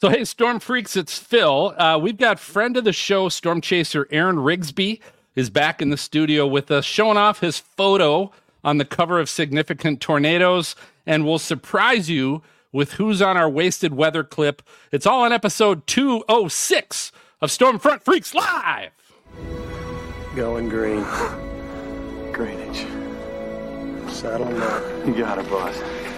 So, hey, Storm Freaks, it's Phil. We've got friend of the show, Storm Chaser Aaron Rigsby, is back in the studio with us, showing off his photo on the cover of Significant Tornadoes, and we'll surprise you with who's on our Wasted Weather clip. It's all on episode 206 of Stormfront Freaks Live. Going green. Greenwich. Saddle them up. You got it, boss.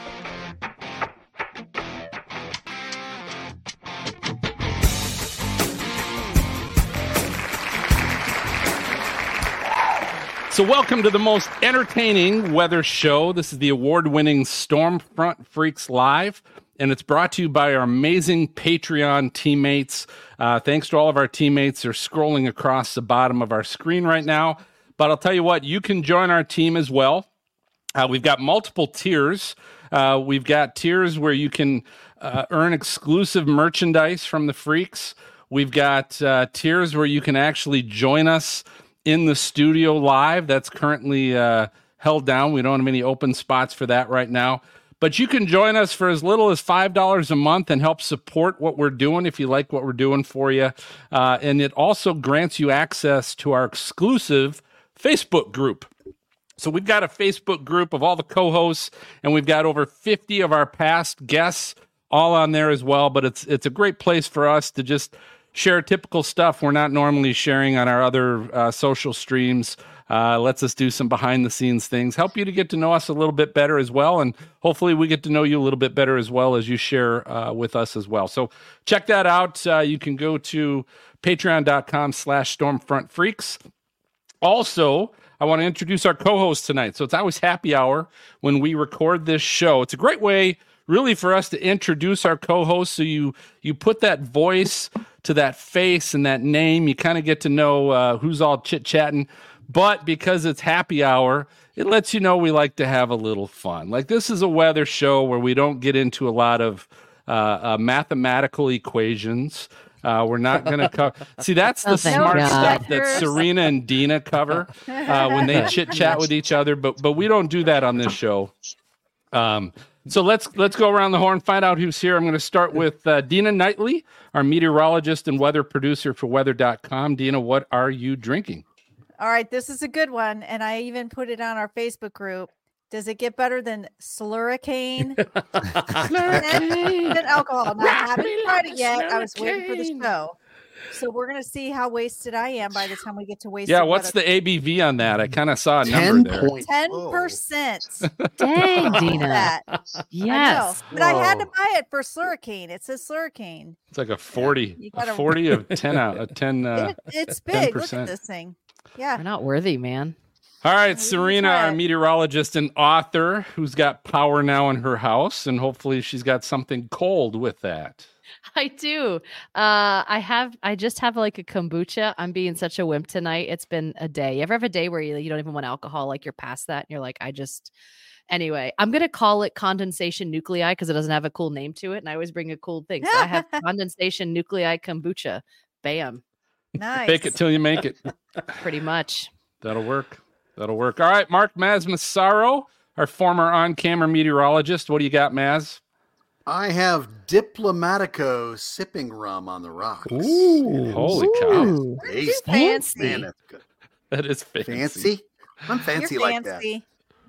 So welcome to the most entertaining weather show. This is the award-winning Stormfront Freaks Live, and it's brought to you by our amazing Patreon teammates. Thanks to all of our teammates. They're scrolling across the bottom of our screen right now. But I'll tell you what, you can join our team as well. We've got multiple tiers. We've got tiers where you can earn exclusive merchandise from the Freaks. We've got tiers where you can actually join us in the studio live. That's currently held down. We don't have any open spots for that right now. But you can join us for as little as $5 a month and help support what we're doing if you like what we're doing for you. And it also grants you access to our exclusive Facebook group. So we've got a Facebook group of all the co-hosts, and we've got over 50 of our past guests all on there as well. But it's a great place for us to just share typical stuff we're not normally sharing on our other social streams. Lets us do some behind-the-scenes things, help you to get to know us a little bit better as well, and hopefully we get to know you a little bit better as well as you share with us as well. So check that out. You can go to patreon.com/stormfrontfreaks. Also, I want to introduce our co-host tonight. So it's always happy hour when we record this show. It's a great way, really, for us to introduce our co-host. So you put that voice to that face and that name. You kind of get to know who's all chit-chatting. But because it's happy hour, it lets you know we like to have a little fun. Like, this is a weather show where we don't get into a lot of mathematical equations. We're not going to cover. See, that's the smart stuff that Serena and Dina cover when they chit-chat with each other. But we don't do that on this show. So let's go around the horn, find out who's here. I'm going to start with Dina Knightley, our meteorologist and weather producer for weather.com. Dina, what are you drinking? All right, this is a good one, and I even put it on our Facebook group. Does it get better than Slurricane? Slurricane. Than alcohol. Now, I haven't tried it yet. I was waiting for the show. So we're going to see how wasted I am by the time we get to wasted. Yeah, what's the ABV on that? I kind of saw a number there. 10%. Dang, Dina. Yes. But I had to buy it for Slurricane. It says Slurricane. It's like a 40. A 40 of 10 out of 10. It's big. 10%. Look at this thing. Yeah. We're not worthy, man. All right, Serena, our meteorologist and author, who's got power now in her house, and hopefully she's got something cold with that. I do. I just have like a kombucha. I'm being such a wimp tonight. It's been a day. You ever have a day where you don't even want alcohol? Like, you're past that and you're like, anyway, I'm going to call it condensation nuclei because it doesn't have a cool name to it. And I always bring a cool thing. So I have condensation nuclei kombucha. Bam. Nice. Fake it till you make it. Pretty much. That'll work. All right, Mark Masmassaro, our former on-camera meteorologist. What do you got, Maz? I have Diplomatico sipping rum on the rocks. Ooh, holy cow. Fancy. Man, that's good. That is fancy. Fancy? I'm fancy. You're like fancy.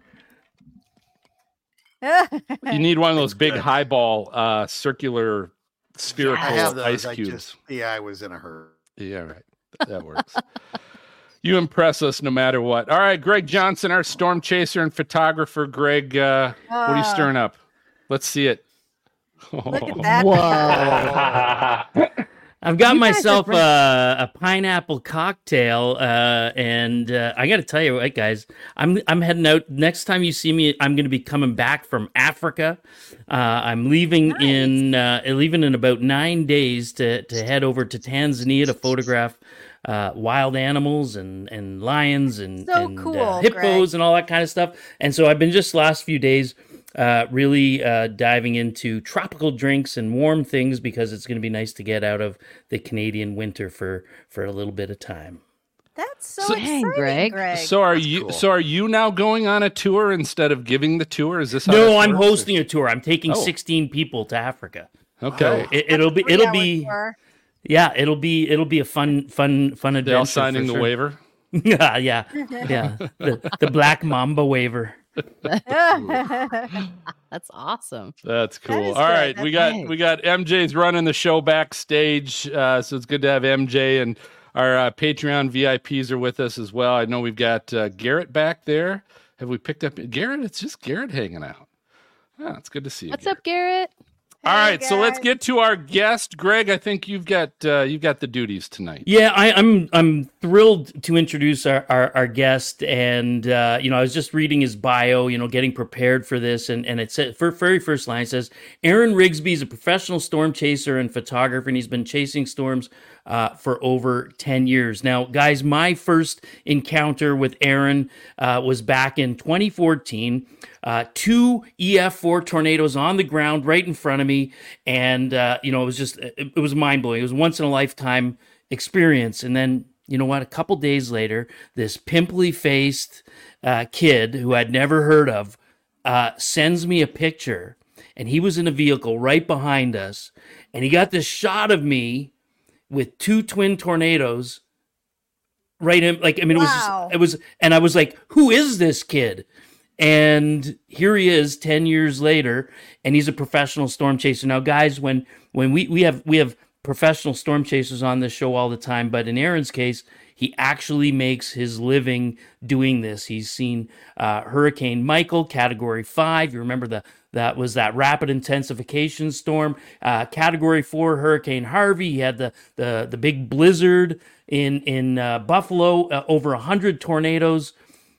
You need one of those big highball, circular, spherical ice cubes. I was in a hurry. Yeah, right. That works. You impress us no matter what. All right, Greg Johnson, our storm chaser and photographer. Greg, what are you stirring up? Let's see it. Look at that. Whoa. I've got myself a pineapple cocktail, and I got to tell you what, guys, I'm heading out. Next time you see me, I'm going to be coming back from Africa. I'm leaving in about 9 days to head over to Tanzania to photograph wild animals and lions and cool, hippos Greg. and all that kind of stuff. And so I've been just the last few days really diving into tropical drinks and warm things because it's going to be nice to get out of the Canadian winter for a little bit of time. That's so exciting, Greg. So are you now going on a tour instead of giving the tour? Is this how No, I'm hosting a tour. I'm taking 16 people to Africa. Okay. It'll be yeah, it'll be a fun adventure. They all signing the waiver. yeah. The Black Mamba waiver. That's awesome. That's cool. That is All good. right, That's we got MJ's running the show backstage, so it's good to have MJ, and our Patreon VIPs are with us as well. I know we've got Garrett back there. Have we picked up Garrett? It's just Garrett hanging out. Oh, it's good to see you. What's up, Garrett? All right, so let's guys. get to our guest, Greg. I think you've got the duties tonight. Yeah, I'm thrilled to introduce our guest, and I was just reading his bio, getting prepared for this, and it said, for very first line, it says Aaron Rigsby is a professional storm chaser and photographer, and he's been chasing storms for over 10 years. Now, guys, my first encounter with Aaron was back in 2014. 2 EF4 tornadoes on the ground right in front of me. And, it was mind blowing. It was once in a lifetime experience. And then, you know what? A couple days later, this pimply faced kid who I'd never heard of sends me a picture, and he was in a vehicle right behind us. And he got this shot of me with 2 twin tornadoes right in, Wow. it was, and I was like, who is this kid? And here he is 10 years later, and he's a professional storm chaser. Now, guys, when we have professional storm chasers on this show all the time, but in Aaron's case, he actually makes his living doing this. He's seen Hurricane Michael, Category 5. You remember that was that rapid intensification storm. Category 4, Hurricane Harvey. He had the big blizzard in Buffalo, over 100 tornadoes.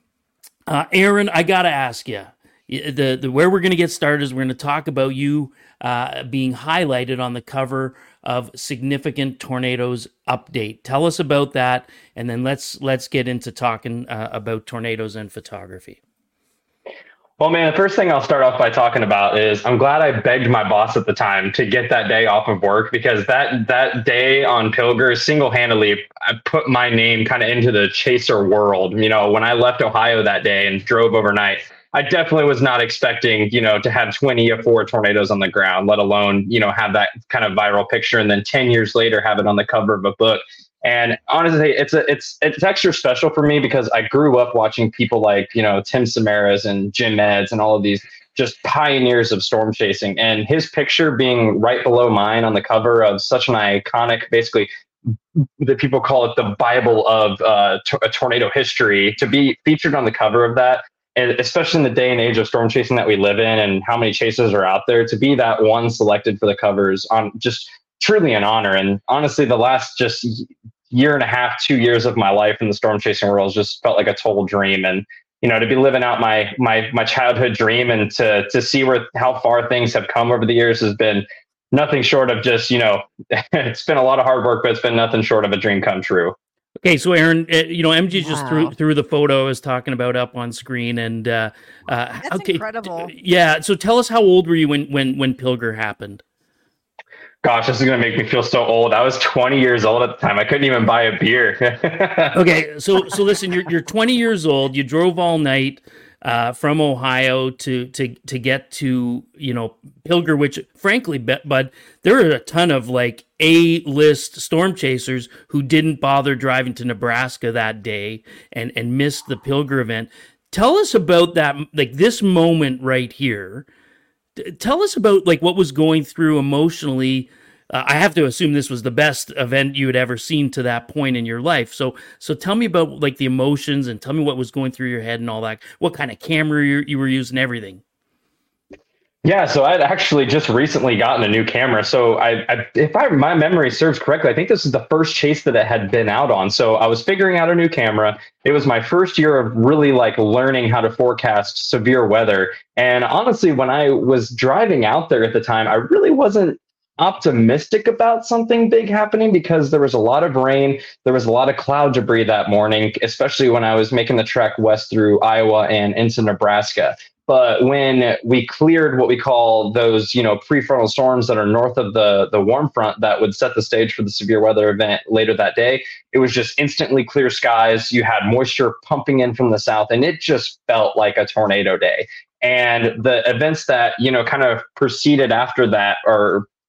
Aaron, I gotta ask you, the where we're gonna get started is we're gonna talk about you being highlighted on the cover of Significant Tornadoes Update. Tell us about that, and then let's get into talking about tornadoes and photography. Well, man, the first thing I'll start off by talking about is I'm glad I begged my boss at the time to get that day off of work, because that day on Pilger single-handedly, I put my name kind of into the chaser world. When I left Ohio that day and drove overnight, I definitely was not expecting, to have 20 or 4 tornadoes on the ground, let alone, have that kind of viral picture. And then 10 years later, have it on the cover of a book. And honestly, it's extra special for me because I grew up watching people like, Tim Samaras and Jim Eds and all of these just pioneers of storm chasing. And his picture being right below mine on the cover of such an iconic, basically, that people call it the Bible of tornado history, to be featured on the cover of that, and especially in the day and age of storm chasing that we live in and how many chasers are out there, to be that one selected for the covers on just truly an honor. And honestly, the last just year and a half, 2 years of my life in the storm chasing world just felt like a total dream. And, to be living out my childhood dream and to see how far things have come over the years has been nothing short of just, it's been a lot of hard work, but it's been nothing short of a dream come true. Okay, so Aaron, MG just threw the photo I was talking about up on screen, and That's incredible. Yeah, so tell us, how old were you when Pilger happened? Gosh, this is going to make me feel so old. I was 20 years old at the time. I couldn't even buy a beer. Okay, so listen, you're 20 years old. You drove all night from Ohio to get to Pilger, which frankly, Bud, there are a ton of like A-list storm chasers who didn't bother driving to Nebraska that day and missed the Pilger event. Tell us about that, like this moment right here. Tell us about like what was going through emotionally. I have to assume this was the best event you had ever seen to that point in your life. So tell me about like the emotions, and tell me what was going through your head and all that. What kind of camera you were using, everything. Yeah, so I'd actually just recently gotten a new camera. So if my memory serves correctly, I think this is the first chase that it had been out on. So I was figuring out a new camera. It was my first year of really like learning how to forecast severe weather. And honestly, when I was driving out there at the time, I really wasn't optimistic about something big happening because there was a lot of rain. There was a lot of cloud debris that morning, especially when I was making the trek west through Iowa and into Nebraska. But when we cleared what we call those, prefrontal storms that are north of the warm front that would set the stage for the severe weather event later that day, it was just instantly clear skies. You had moisture pumping in from the south, and it just felt like a tornado day. And the events that, kind of proceeded after that, or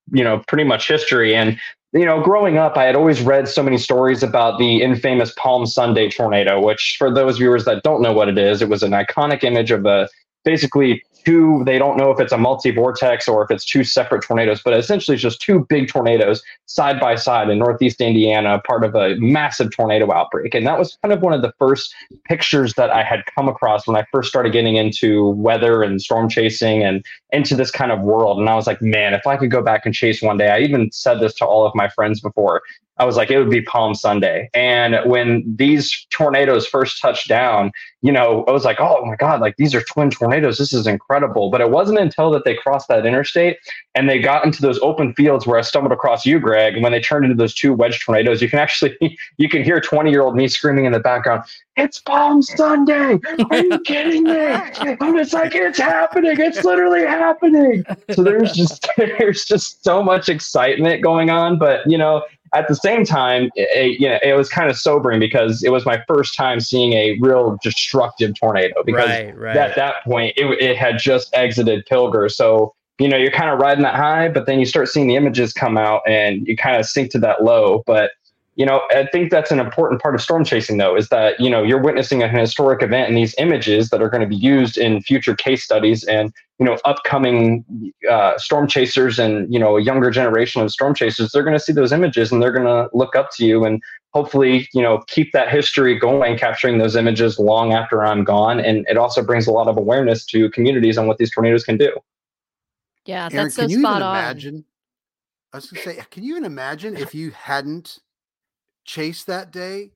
pretty much history. And growing up, I had always read so many stories about the infamous Palm Sunday tornado, which for those viewers that don't know what it is, it was an iconic image of basically two, they don't know if it's a multi-vortex or if it's two separate tornadoes, but essentially it's just two big tornadoes side by side in Northeast Indiana, part of a massive tornado outbreak. And that was kind of one of the first pictures that I had come across when I first started getting into weather and storm chasing and into this kind of world. And I was like, man, if I could go back and chase one day, I even said this to all of my friends before, I was like, it would be Palm Sunday. And when these tornadoes first touched down, I was like, oh my God, like these are twin tornadoes. This is incredible. But it wasn't until that they crossed that interstate and they got into those open fields where I stumbled across you, Greg. And when they turned into those two wedge tornadoes, you can hear 20-year-old me screaming in the background, it's Palm Sunday. Are you kidding me? I'm just like, it's happening. It's literally happening. So there's just so much excitement going on. But, at the same time, it was kind of sobering because it was my first time seeing a real destructive tornado because at that point it had just exited Pilger. So, you're kind of riding that high, but then you start seeing the images come out and you kind of sink to that low. But, I think that's an important part of storm chasing, though, is that, you're witnessing an historic event and these images that are going to be used in future case studies and, upcoming storm chasers and, a younger generation of storm chasers, they're going to see those images and they're going to look up to you and hopefully, keep that history going, capturing those images long after I'm gone. And it also brings a lot of awareness to communities on what these tornadoes can do. Yeah, Aaron, that's so can you spot even on. imagine? I was going to say, can you even imagine if you hadn't chased that day?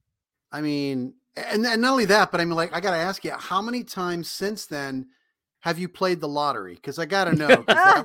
I mean, and not only that, but I mean, like, I got to ask you, how many times since then have you played the lottery? Because I got to know. 'Cause that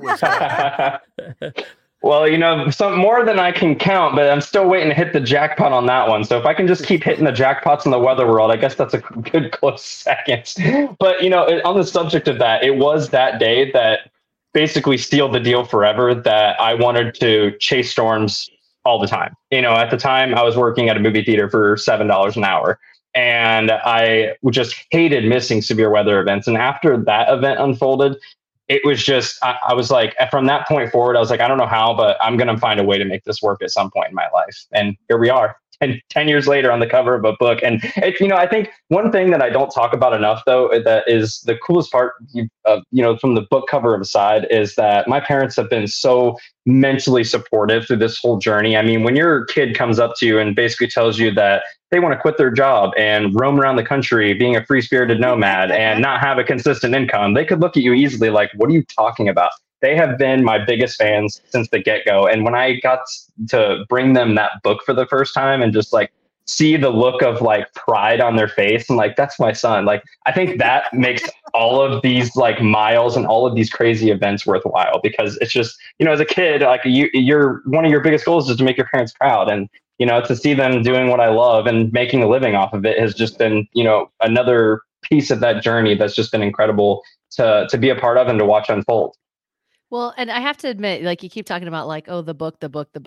was well, some more than I can count, but I'm still waiting to hit the jackpot on that one. So if I can just keep hitting the jackpots in the weather world, I guess that's a good close second. But, on the subject of that, it was that day that basically sealed the deal forever that I wanted to chase storms all the time. At the time I was working at a movie theater for $7 an hour and I just hated missing severe weather events. And after that event unfolded, it was just, I was like, from that point forward, I was like, I don't know how, but I'm going to find a way to make this work at some point in my life. And here we are. And 10 years later on the cover of a book. And I think one thing that I don't talk about enough, though, that is the coolest part, from the book cover aside, is that my parents have been so mentally supportive through this whole journey. I mean, when your kid comes up to you and basically tells you that they want to quit their job and roam around the country being a free-spirited nomad and not have a consistent income, they could look at you easily like, what are you talking about? They have been my biggest fans since the get-go. And when I got to bring them that book for the first time and just like see the look of like pride on their face and like, that's my son. Like, I think that makes all of these like miles and all of these crazy events worthwhile because it's just, as a kid, like you're one of your biggest goals is to make your parents proud. And, to see them doing what I love and making a living off of it has just been, another piece of that journey that's just been incredible to be a part of and to watch unfold. Well, and I have to admit, like you keep talking about like, oh, the book.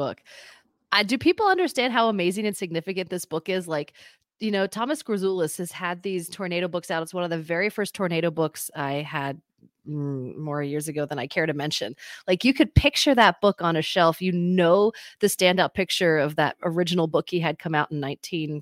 Do people understand how amazing and significant this book is? Like, Thomas Grzoulis has had these tornado books out. It's one of the very first tornado books I had more years ago than I care to mention. Like you could picture that book on a shelf, the standout picture of that original book he had come out in 19.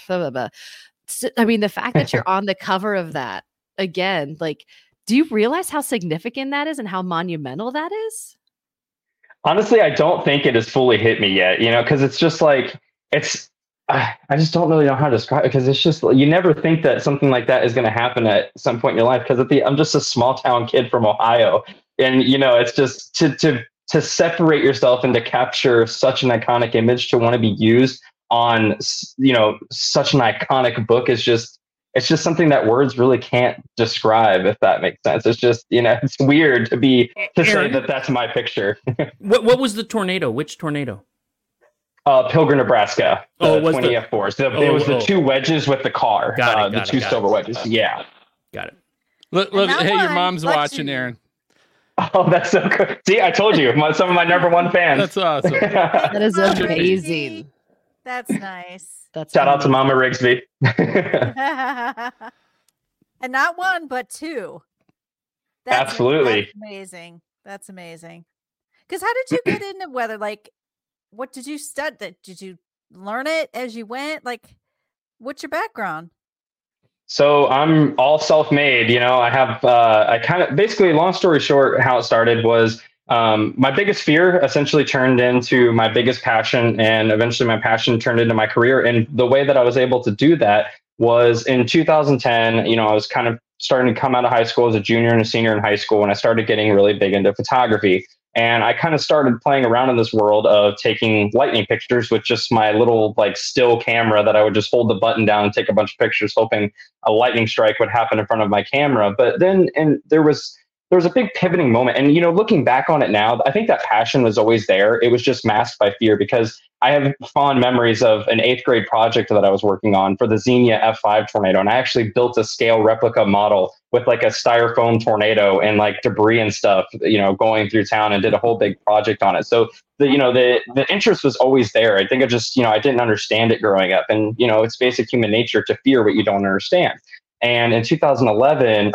I mean, the fact that you're on the cover of that again, like, do you realize how significant that is and how monumental that is? Honestly, I don't think it has fully hit me yet, because it's just like, I just don't really know how to describe it because it's just, you never think that something like that is going to happen at some point in your life because I'm just a small town kid from Ohio. And, it's just to separate yourself and to capture such an iconic image to want to be used on, such an iconic book is just, it's just something that words really can't describe, if that makes sense. It's just, it's weird to say that that's my picture. What was the tornado? Which tornado? Pilger, Nebraska. The 20 F4s. It was the two wedges with the car. The two silver wedges. Yeah. Got it. Look, hey, your mom's watching, Aaron. Oh, that's so good. See, I told you, some of my number one fans. That's awesome. That is amazing. That's nice. Shout out to Mama Rigsby. And not one, but two. Absolutely. That's amazing. That's amazing. Because how did you get into weather? Like, what did you study? Did you learn it as you went? Like, what's your background? So I'm all self-made. I have, I kind of, basically, long story short, how it started was my biggest fear essentially turned into my biggest passion, and eventually my passion turned into my career. And the way that I was able to do that was in 2010. I was kind of starting to come out of high school as a junior and a senior in high school, and I started getting really big into photography. And I kind of started playing around in this world of taking lightning pictures with just my little like still camera that I would just hold the button down and take a bunch of pictures, hoping a lightning strike would happen in front of my camera. But then, and there was a big pivoting moment. And, looking back on it now, I think that passion was always there. It was just masked by fear, because I have fond memories of an 8th grade project that I was working on for the Xenia F5 tornado. And I actually built a scale replica model with like a styrofoam tornado and like debris and stuff, going through town, and did a whole big project on it. So the interest was always there. I think I didn't understand it growing up. And, it's basic human nature to fear what you don't understand. And in 2010,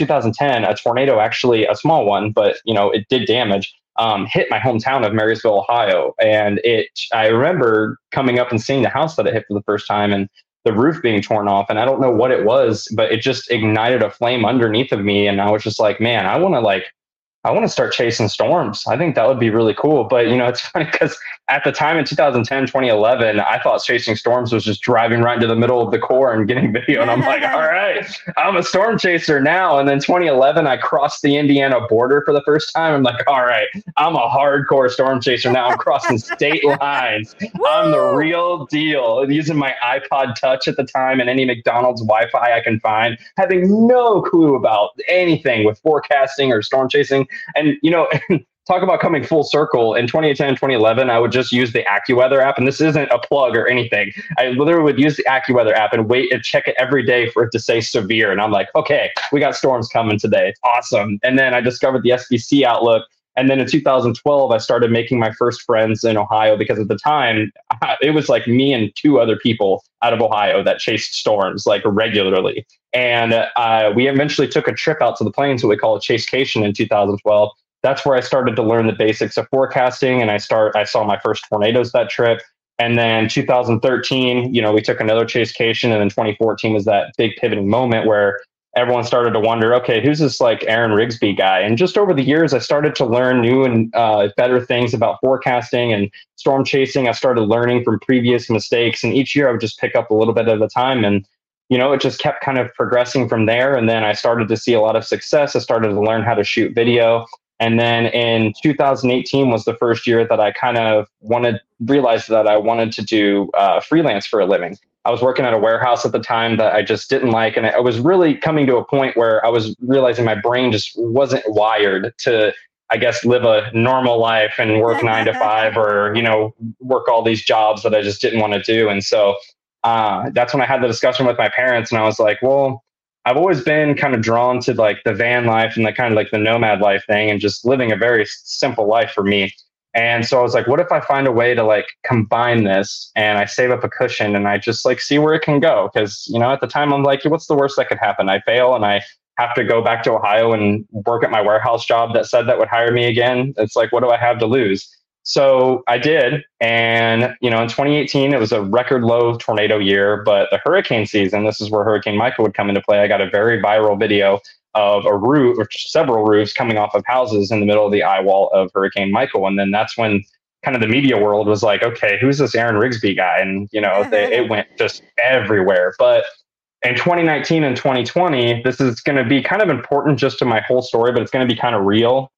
a tornado, actually a small one, but, it did damage, hit my hometown of Marysville, Ohio. And I remember coming up and seeing the house that it hit for the first time, and the roof being torn off. And I don't know what it was, but it just ignited a flame underneath of me. And I was just like, man, I want to start chasing storms. I think that would be really cool. But, it's funny because at the time in 2010, 2011, I thought chasing storms was just driving right into the middle of the core and getting video. And I'm like, all right, I'm a storm chaser now. And then 2011, I crossed the Indiana border for the first time. I'm like, all right, I'm a hardcore storm chaser now. I'm crossing state lines. I'm the real deal. Using my iPod Touch at the time and any McDonald's Wi-Fi I can find, having no clue about anything with forecasting or storm chasing. And, talk about coming full circle. In 2010, 2011, I would just use the AccuWeather app. And this isn't a plug or anything. I literally would use the AccuWeather app and wait and check it every day for it to say severe. And I'm like, okay, we got storms coming today. It's awesome. And then I discovered the SBC Outlook. And then in 2012, I started making my first friends in Ohio, because at the time, it was like me and 2 other people out of Ohio that chased storms like regularly. And we eventually took a trip out to the plains, what we call a chasecation, in 2012. That's where I started to learn the basics of forecasting. And I saw my first tornadoes that trip. And then 2013, we took another chasecation. And then 2014 was that big pivoting moment where everyone started to wonder, okay, who's this like Aaron Rigsby guy? And just over the years, I started to learn new and better things about forecasting and storm chasing. I started learning from previous mistakes. And each year I would just pick up a little bit at a time. And, it just kept kind of progressing from there. And then I started to see a lot of success. I started to learn how to shoot video. And then in 2018 was the first year that I kind of realized that I wanted to do freelance for a living. I was working at a warehouse at the time that I just didn't like. And I was really coming to a point where I was realizing my brain just wasn't wired to, I guess, live a normal life and work 9 to 5 or, work all these jobs that I just didn't want to do. And so that's when I had the discussion with my parents, and I was like, well, I've always been kind of drawn to like the van life and the kind of like the nomad life thing and just living a very simple life for me. And so I was like, what if I find a way to like combine this and I save up a cushion and I just like see where it can go? Because, at the time I'm like, what's the worst that could happen? I fail and I have to go back to Ohio and work at my warehouse job that said that would hire me again. It's like, what do I have to lose? So I did. And, in 2018, it was a record low tornado year, but the hurricane season, this is where Hurricane Michael would come into play. I got a very viral video of a roof or several roofs coming off of houses in the middle of the eye wall of Hurricane Michael. And then that's when kind of the media world was like, okay, who's this Aaron Rigsby guy? And, it went just everywhere. But in 2019 and 2020, this is going to be kind of important just to my whole story, but it's going to be kind of real.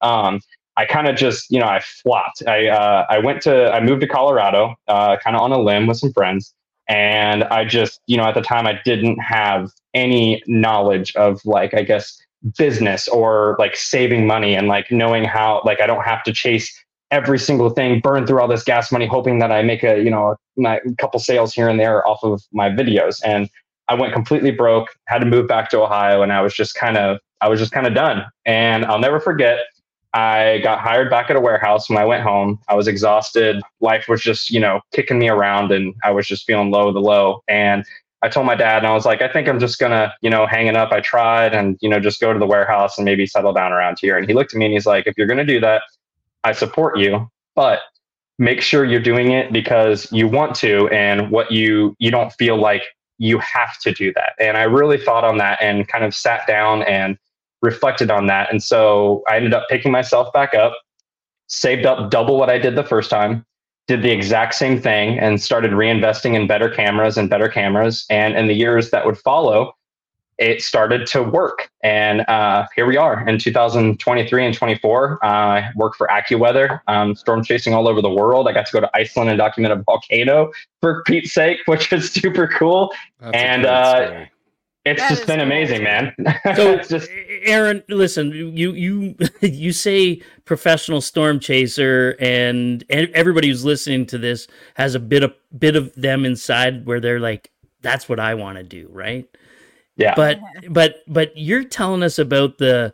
I kind of just, I flopped. I moved to Colorado, kind of on a limb with some friends. And I just, at the time I didn't have any knowledge of like, I guess, business or like saving money and like knowing how, like, I don't have to chase every single thing, burn through all this gas money, hoping that I make a couple sales here and there off of my videos. And I went completely broke, had to move back to Ohio. And I was just kind of done. And I'll never forget, I got hired back at a warehouse. When I went home, I was exhausted. Life was just, kicking me around and I was just feeling low. And I told my dad, and I was like, I think I'm just going to, hang it up. I tried and, just go to the warehouse and maybe settle down around here. And he looked at me and he's like, if you're going to do that, I support you, but make sure you're doing it because you want to, and what you don't feel like you have to do that. And I really thought on that and kind of sat down and reflected on that. And so I ended up picking myself back up, saved up double what I did the first time, did the exact same thing, and started reinvesting in better cameras and better cameras. And in the years that would follow, it started to work. And here we are in 2023 and 24. I work for AccuWeather, storm chasing all over the world. I got to go to Iceland and document a volcano, for Pete's sake, which was super cool. That's and it's just been amazing, man. So, it's just... Aaron, listen, you say professional storm chaser, and everybody who's listening to this has a bit of them inside where they're like, that's what I want to do, right? Yeah. But you're telling us about the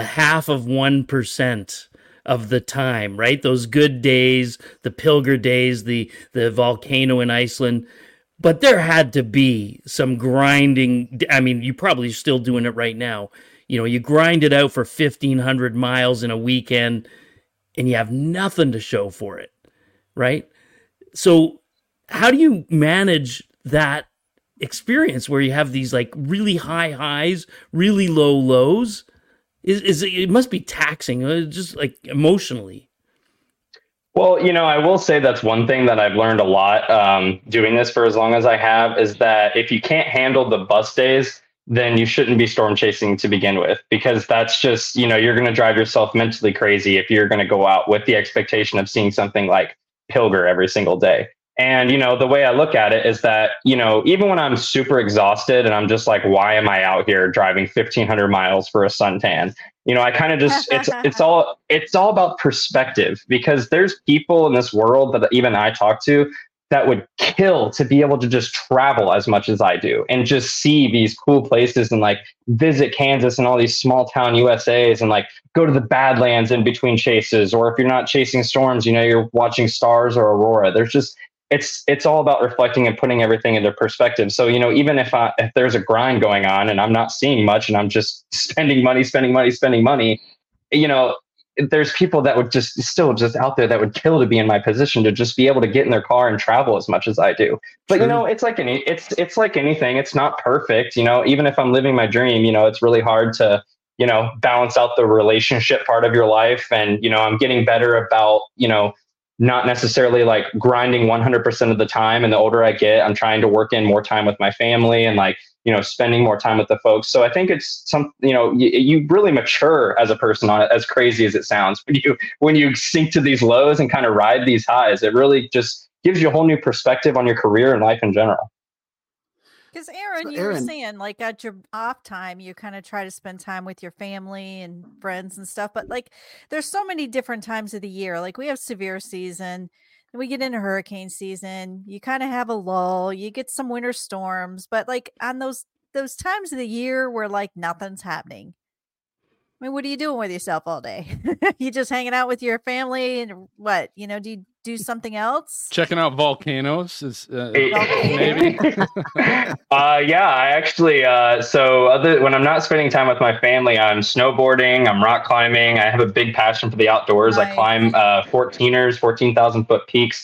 0.5% of the time, right? Those good days, the Pilger days, the volcano in Iceland. But there had to be some grinding. I mean, you're probably still doing it right now. You grind it out for 1,500 miles in a weekend and you have nothing to show for it, right? So how do you manage that experience where you have these like really high highs, really low lows? It must be taxing, just like emotionally. Well, I will say that's one thing that I've learned a lot doing this for as long as I have, is that if you can't handle the bus days, then you shouldn't be storm chasing to begin with, because that's just, you're going to drive yourself mentally crazy if you're going to go out with the expectation of seeing something like Pilger every single day. And, the way I look at it is that, even when I'm super exhausted and I'm just like, why am I out here driving 1,500 miles for a suntan? I kind of just, it's all about perspective, because there's people in this world that even I talk to that would kill to be able to just travel as much as I do and just see these cool places and like visit Kansas and all these small town USAs and like go to the Badlands in between chases. Or if you're not chasing storms, you're watching stars or aurora. There's just, it's all about reflecting and putting everything into perspective. So, even if there's a grind going on and I'm not seeing much and I'm just spending money, there's people that would just still just out there that would kill to be in my position to just be able to get in their car and travel as much as I do. But, True. It's like it's like anything. It's not perfect. Even if I'm living my dream, it's really hard to, balance out the relationship part of your life. And, I'm getting better about, not necessarily like grinding 100% of the time. And the older I get, I'm trying to work in more time with my family and like, spending more time with the folks. So I think it's you really mature as a person on it, as crazy as it sounds. When you sink to these lows and kind of ride these highs, it really just gives you a whole new perspective on your career and life in general. Because Aaron, you were saying like at your off time, you kind of try to spend time with your family and friends and stuff. But like, there's so many different times of the year. Like we have severe season, and we get into hurricane season. You kind of have a lull. You get some winter storms. But like on those times of the year where like nothing's happening, I mean, what are you doing with yourself all day? You just hanging out with your family and what? Do you do something else? Checking out volcanoes is maybe. Yeah, I actually. When I'm not spending time with my family, I'm snowboarding, I'm rock climbing. I have a big passion for the outdoors. Nice. I climb 14,000 foot peaks.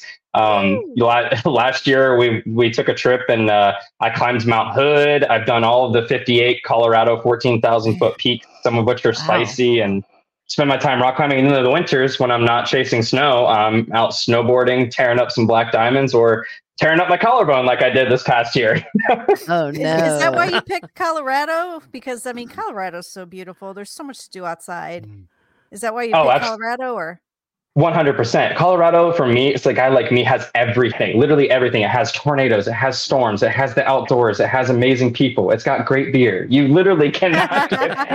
Last year we took a trip and I climbed Mount Hood. I've done all of the 58 Colorado 14,000 foot peaks, some of which are spicy, and spend my time rock climbing. And in the winters, when I'm not chasing snow, I'm out snowboarding, tearing up some black diamonds, or tearing up my collarbone like I did this past year. Oh no! Is that why you picked Colorado? Because I mean, Colorado's so beautiful. There's so much to do outside. Is that why you picked Colorado, or? 100%. Colorado, for me, it's a guy like me, has everything, literally everything. It has tornadoes, it has storms, it has the outdoors, it has amazing people, it's got great beer. You literally cannot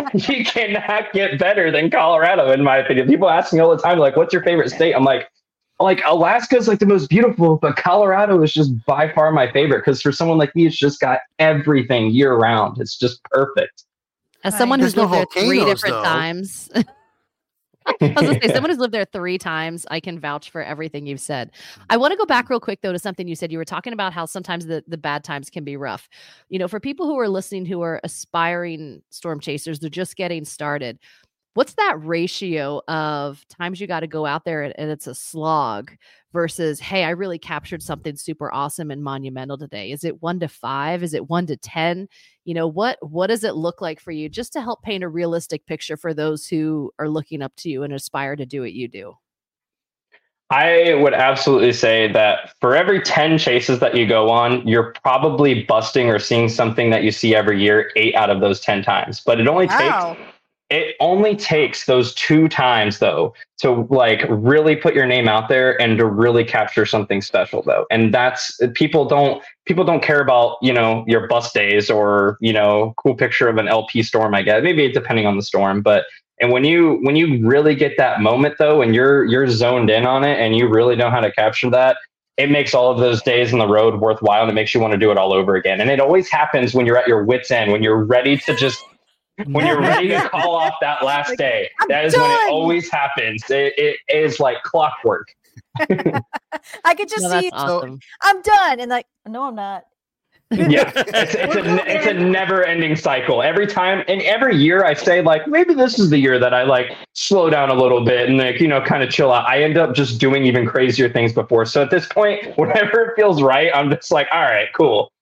get better than Colorado, in my opinion. People ask me all the time, like, what's your favorite state? I'm like Alaska's like the most beautiful, but Colorado is just by far my favorite, because for someone like me, it's just got everything year round. It's just perfect. As someone who's lived there 3 different times. I was going to say, someone who's lived there 3 times, I can vouch for everything you've said. I want to go back real quick, though, to something you said. You were talking about how sometimes the bad times can be rough. For people who are listening, who are aspiring storm chasers, they're just getting started. what's that ratio of times you got to go out there and it's a slog versus, hey, I really captured something super awesome and monumental today? Is it 1 to 5? Is it 1 to 10? What does it look like for you, just to help paint a realistic picture for those who are looking up to you and aspire to do what you do? I would absolutely say that for every 10 chases that you go on, you're probably busting or seeing something that you see every year 8 out of those 10 times. But it only takes those 2 times though to like really put your name out there and to really capture something special though. And that's people don't care about, your bus days or, cool picture of an LP storm, I guess, maybe depending on the storm, and when you really get that moment though, and you're zoned in on it and you really know how to capture that, it makes all of those days on the road worthwhile, and it makes you want to do it all over again. And it always happens when you're at your wit's end, when you're ready to call off that last day. That is when it always happens. It is like clockwork. I could just see awesome. I'm done. And like, no, I'm not. Yeah, it's a never-ending cycle. Every time and every year, I say like, maybe this is the year that I like slow down a little bit and like kind of chill out. I end up just doing even crazier things before. So at this point, whenever it feels right, I'm just like, all right, cool.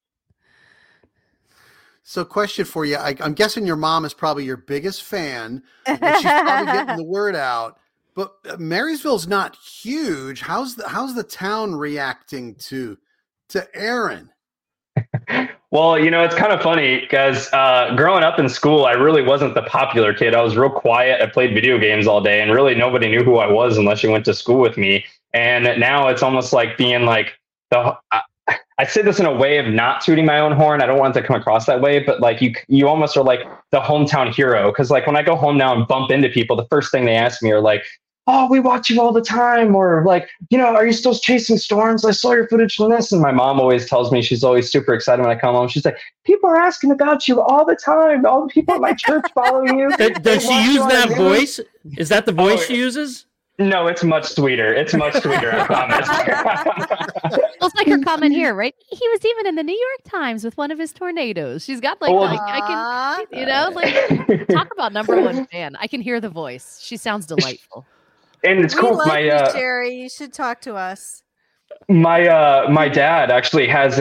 So, question for you: I'm guessing your mom is probably your biggest fan, and she's probably getting the word out. But Marysville's not huge. How's the town reacting to Aaron? Well, it's kind of funny because growing up in school, I really wasn't the popular kid. I was real quiet. I played video games all day, and really nobody knew who I was unless you went to school with me. And now it's almost like being like I say this in a way of not tooting my own horn. I don't want it to come across that way, but like you almost are like the hometown hero. Because like when I go home now and bump into people, the first thing they ask me are like, "Oh, we watch you all the time," or like, "Are you still chasing storms? I saw your footage from this." And my mom always tells me, she's always super excited when I come home. She's like, "People are asking about you all the time. All the people at my church follow you." Does she use that voice? Is that the voice she uses? No, it's much sweeter. I promise. It's like her comment here, right? He was even in the New York Times with one of his tornadoes. She's got I can, talk about number one fan. I can hear the voice. She sounds delightful. And it's cool. Jerry, you should talk to us. My dad actually has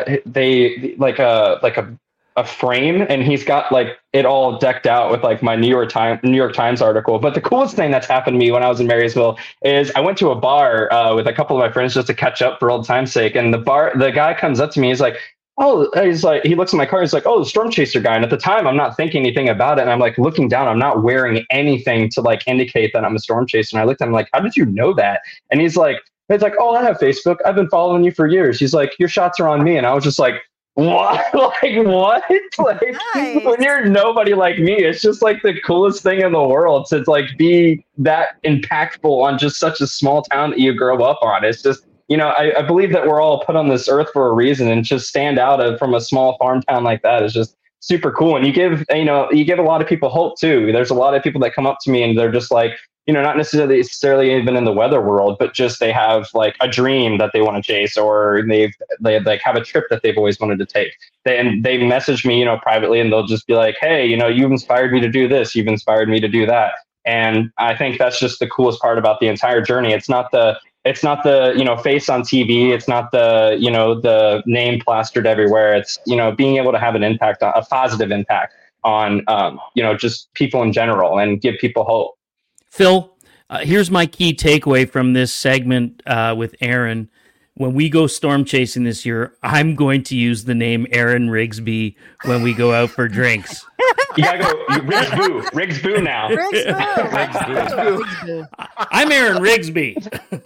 a frame, and he's got like it all decked out with like my New York Times article. But the coolest thing that's happened to me when I was in Marysville is I went to a bar with a couple of my friends just to catch up for old time's sake. And the guy comes up to me, he's like, he looks at my car, he's like, "Oh, the storm chaser guy." And at the time, I'm not thinking anything about it. And I'm like looking down, I'm not wearing anything to like indicate that I'm a storm chaser. And I looked at him like, "How did you know that?" And it's like, "Oh, I have Facebook. I've been following you for years." He's like, "Your shots are on me." And I was just like, what? Like what? Like nice. When you're nobody like me, it's just like the coolest thing in the world to like be that impactful on just such a small town that you grow up on. It's just, I believe that we're all put on this earth for a reason, and just stand out from a small farm town like that is just super cool. And you give a lot of people hope too. There's a lot of people that come up to me and they're just like, not necessarily even in the weather world, but just they have like a dream that they want to chase, or they like have a trip that they've always wanted to take. They message me, privately, and they'll just be like, "Hey, you've inspired me to do this. You've inspired me to do that." And I think that's just the coolest part about the entire journey. It's not the face on TV. It's not the name plastered everywhere. It's, being able to have a positive impact on, just people in general and give people hope. Phil, here's my key takeaway from this segment with Aaron. When we go storm chasing this year, I'm going to use the name Aaron Rigsby when we go out for drinks. You gotta go Riggs Boo now. Rigsboo. I'm Aaron Rigsby.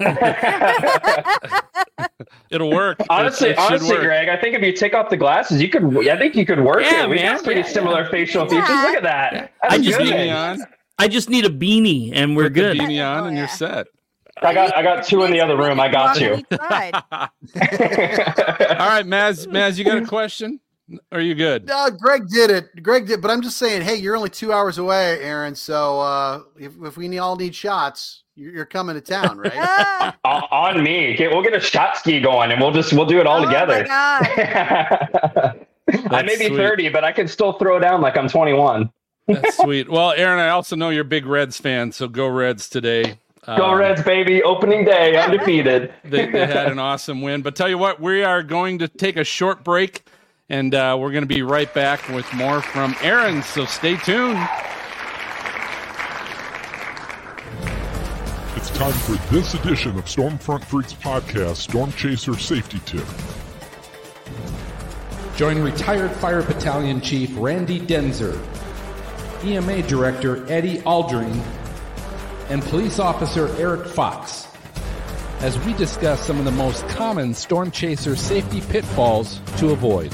It'll work. Honestly, work. Greg, I think if you take off the glasses, I think you could work it. We got pretty similar facial features. Look at that. I just need a beanie, and we're good. Put the beanie on, and you're set. I got 2 in the other room. I got you. All right, Maz, you got a question? Are you good? No, Greg did, but I'm just saying, hey, you're only 2 hours away, Aaron. So if we all need shots, you're coming to town, right? On me. Okay, we'll get a shot ski going, and we'll do it all together. My God. I may be 30, but I can still throw down like I'm 21. That's sweet. Well, Aaron, I also know you're a big Reds fan, so go Reds today. Go Reds, baby. Opening day, undefeated. They had an awesome win. But tell you what, we are going to take a short break, and we're going to be right back with more from Aaron, so stay tuned. It's time for this edition of Stormfront Freaks podcast, Storm Chaser Safety Tip. Join retired Fire Battalion Chief Randy Denzer, EMA Director Eddie Aldring, and Police Officer Eric Fox as we discuss some of the most common Storm Chaser safety pitfalls to avoid.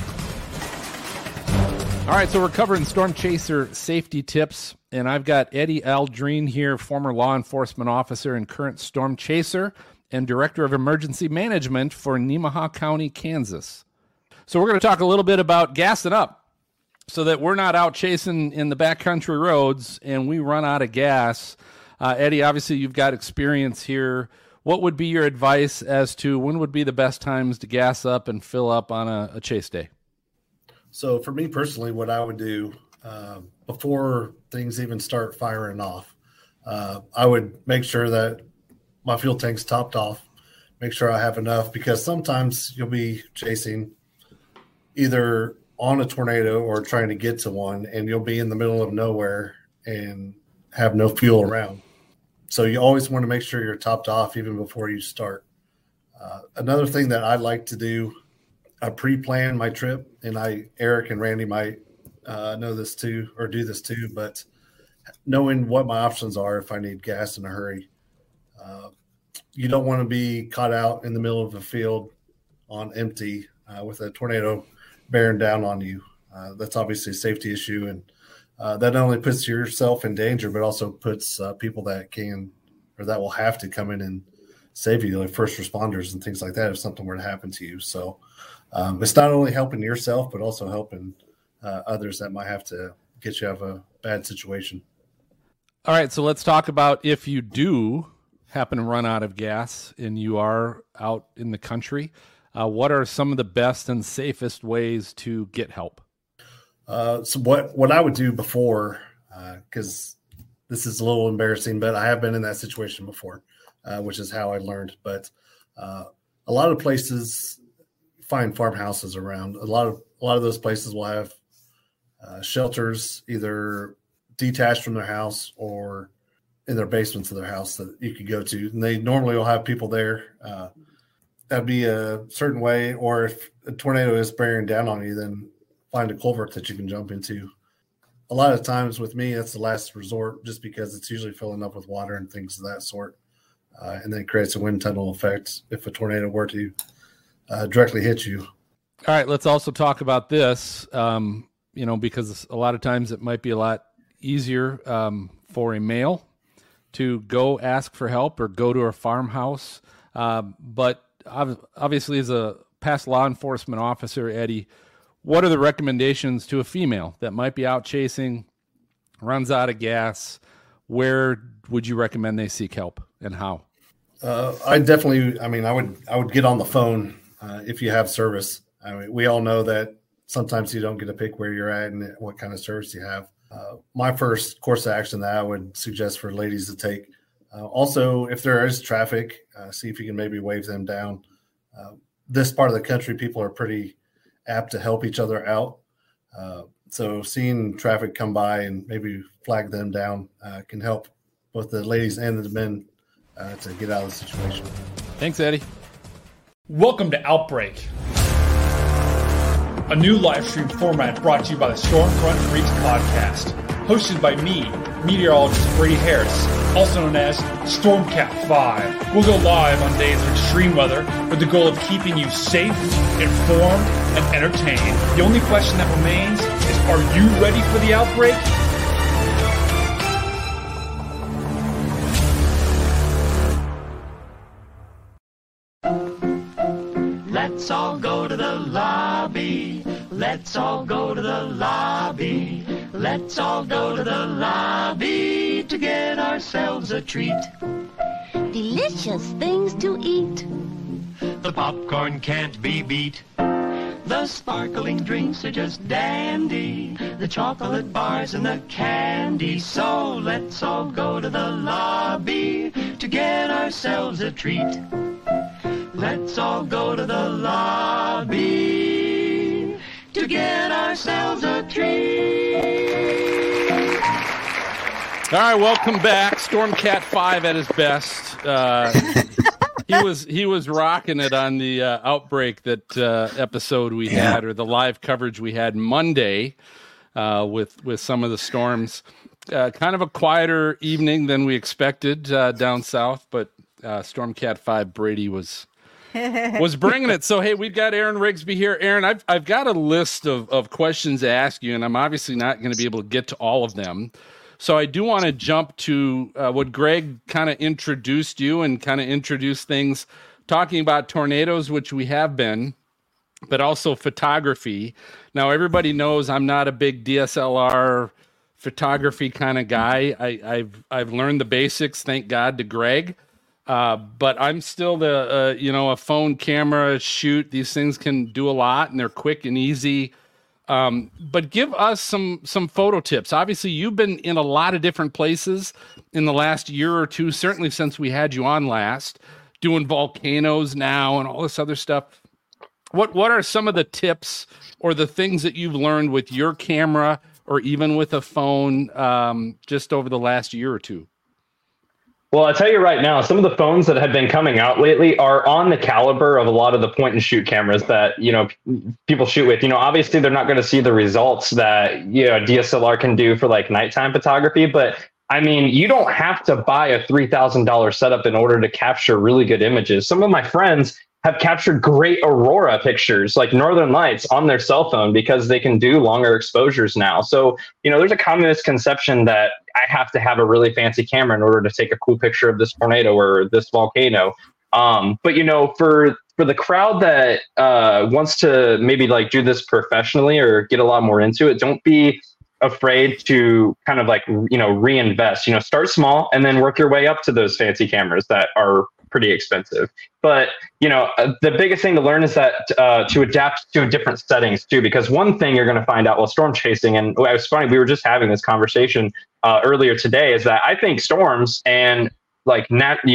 All right, so we're covering Storm Chaser safety tips, and I've got Eddie Aldrin here, former law enforcement officer and current Storm Chaser and Director of Emergency Management for Nemaha County, Kansas. So we're going to talk a little bit about gassing up so that we're not out chasing in the backcountry roads and we run out of gas. Eddie, obviously you've got experience here. What would be your advice as to when would be the best times to gas up and fill up on a chase day? So for me personally, what I would do before things even start firing off, I would make sure that my fuel tank's topped off, make sure I have enough, because sometimes you'll be chasing either on a tornado or trying to get to one, and you'll be in the middle of nowhere and have no fuel around. So you always want to make sure you're topped off even before you start. Another thing that I like to do, I pre-plan my trip, and Eric and Randy might know this too, or do this too, but knowing what my options are if I need gas in a hurry. You don't want to be caught out in the middle of a field on empty with a tornado bearing down on you. That's obviously a safety issue, and that not only puts yourself in danger, but also puts people that can or that will have to come in and save you, like first responders and things like that, if something were to happen to you. So it's not only helping yourself, but also helping others that might have to get you out of a bad situation. All right, so let's talk about if you do happen to run out of gas and you are out in the country, what are some of the best and safest ways to get help? So what I would do before, because this is a little embarrassing, but I have been in that situation before, which is how I learned. But a lot of places find farmhouses around. A lot of those places will have shelters, either detached from their house or in their basements of their house that you could go to. And they normally will have people there. That'd be a certain way. Or if a tornado is bearing down on you, then find a culvert that you can jump into. A lot of times with me, that's the last resort, just because it's usually filling up with water and things of that sort. And then it creates a wind tunnel effect if a tornado were to directly hit you. All right, let's also talk about this, because a lot of times it might be a lot easier for a male to go ask for help or go to a farmhouse. But obviously, as a past law enforcement officer, Eddie, what are the recommendations to a female that might be out chasing, runs out of gas? Where would you recommend they seek help and how? I would get on the phone if you have service. I mean, we all know that sometimes you don't get to pick where you're at and what kind of service you have. My first course of action that I would suggest for ladies to take. Also, if there is traffic, see if you can maybe wave them down. This part of the country, people are pretty apt to help each other out. So seeing traffic come by and maybe flag them down can help both the ladies and the men to get out of the situation. Thanks, Eddie. Welcome to Outbreak, a new live stream format brought to you by the Stormfront Freaks podcast, hosted by me, meteorologist Brady Harris, also known as Stormcat 5. We'll go live on days of extreme weather with the goal of keeping you safe, informed, and entertained. The only question that remains is, are you ready for the outbreak? Let's all go to the lobby. Let's all go to the lobby. Let's all go to the lobby to get ourselves a treat. Delicious things to eat. The popcorn can't be beat. The sparkling drinks are just dandy, the chocolate bars and the candy. So let's all go to the lobby to get ourselves a treat. Let's all go to the lobby to get ourselves a treat. All right, welcome back. Stormcat 5 at his best. He was rocking it on the outbreak that episode we had, or the live coverage we had Monday with some of the storms. Kind of a quieter evening than we expected down south, but Stormcat 5 Brady was bringing it. So, hey, we've got Aaron Rigsby here. Aaron, I've got a list of questions to ask you, and I'm obviously not going to be able to get to all of them. So I do want to jump to what Greg kind of introduced you and kind of introduced things, talking about tornadoes, which we have been, but also photography. Now, everybody knows I'm not a big DSLR photography kind of guy. I've learned the basics, thank God, to Greg. But I'm still a phone camera shoot. These things can do a lot, and they're quick and easy. But give us some photo tips. Obviously, you've been in a lot of different places in the last year or two, certainly since we had you on last, doing volcanoes now and all this other stuff. What are some of the tips or the things that you've learned with your camera or even with a phone just over the last year or two? Well, I'll tell you right now, some of the phones that have been coming out lately are on the caliber of a lot of the point and shoot cameras that, people shoot with. Obviously they're not going to see the results that, DSLR can do for like nighttime photography, but I mean, you don't have to buy a $3,000 setup in order to capture really good images. Some of my friends have captured great aurora pictures, like northern lights, on their cell phone because they can do longer exposures now. So, there's a common misconception that I have to have a really fancy camera in order to take a cool picture of this tornado or this volcano. But, for the crowd that wants to maybe like do this professionally or get a lot more into it, don't be afraid to kind of like, reinvest, start small and then work your way up to those fancy cameras that are pretty expensive. But, the biggest thing to learn is that to adapt to different settings too, because one thing you're going to find out while storm chasing, and it was funny, we were just having this conversation earlier today, is that I think storms and like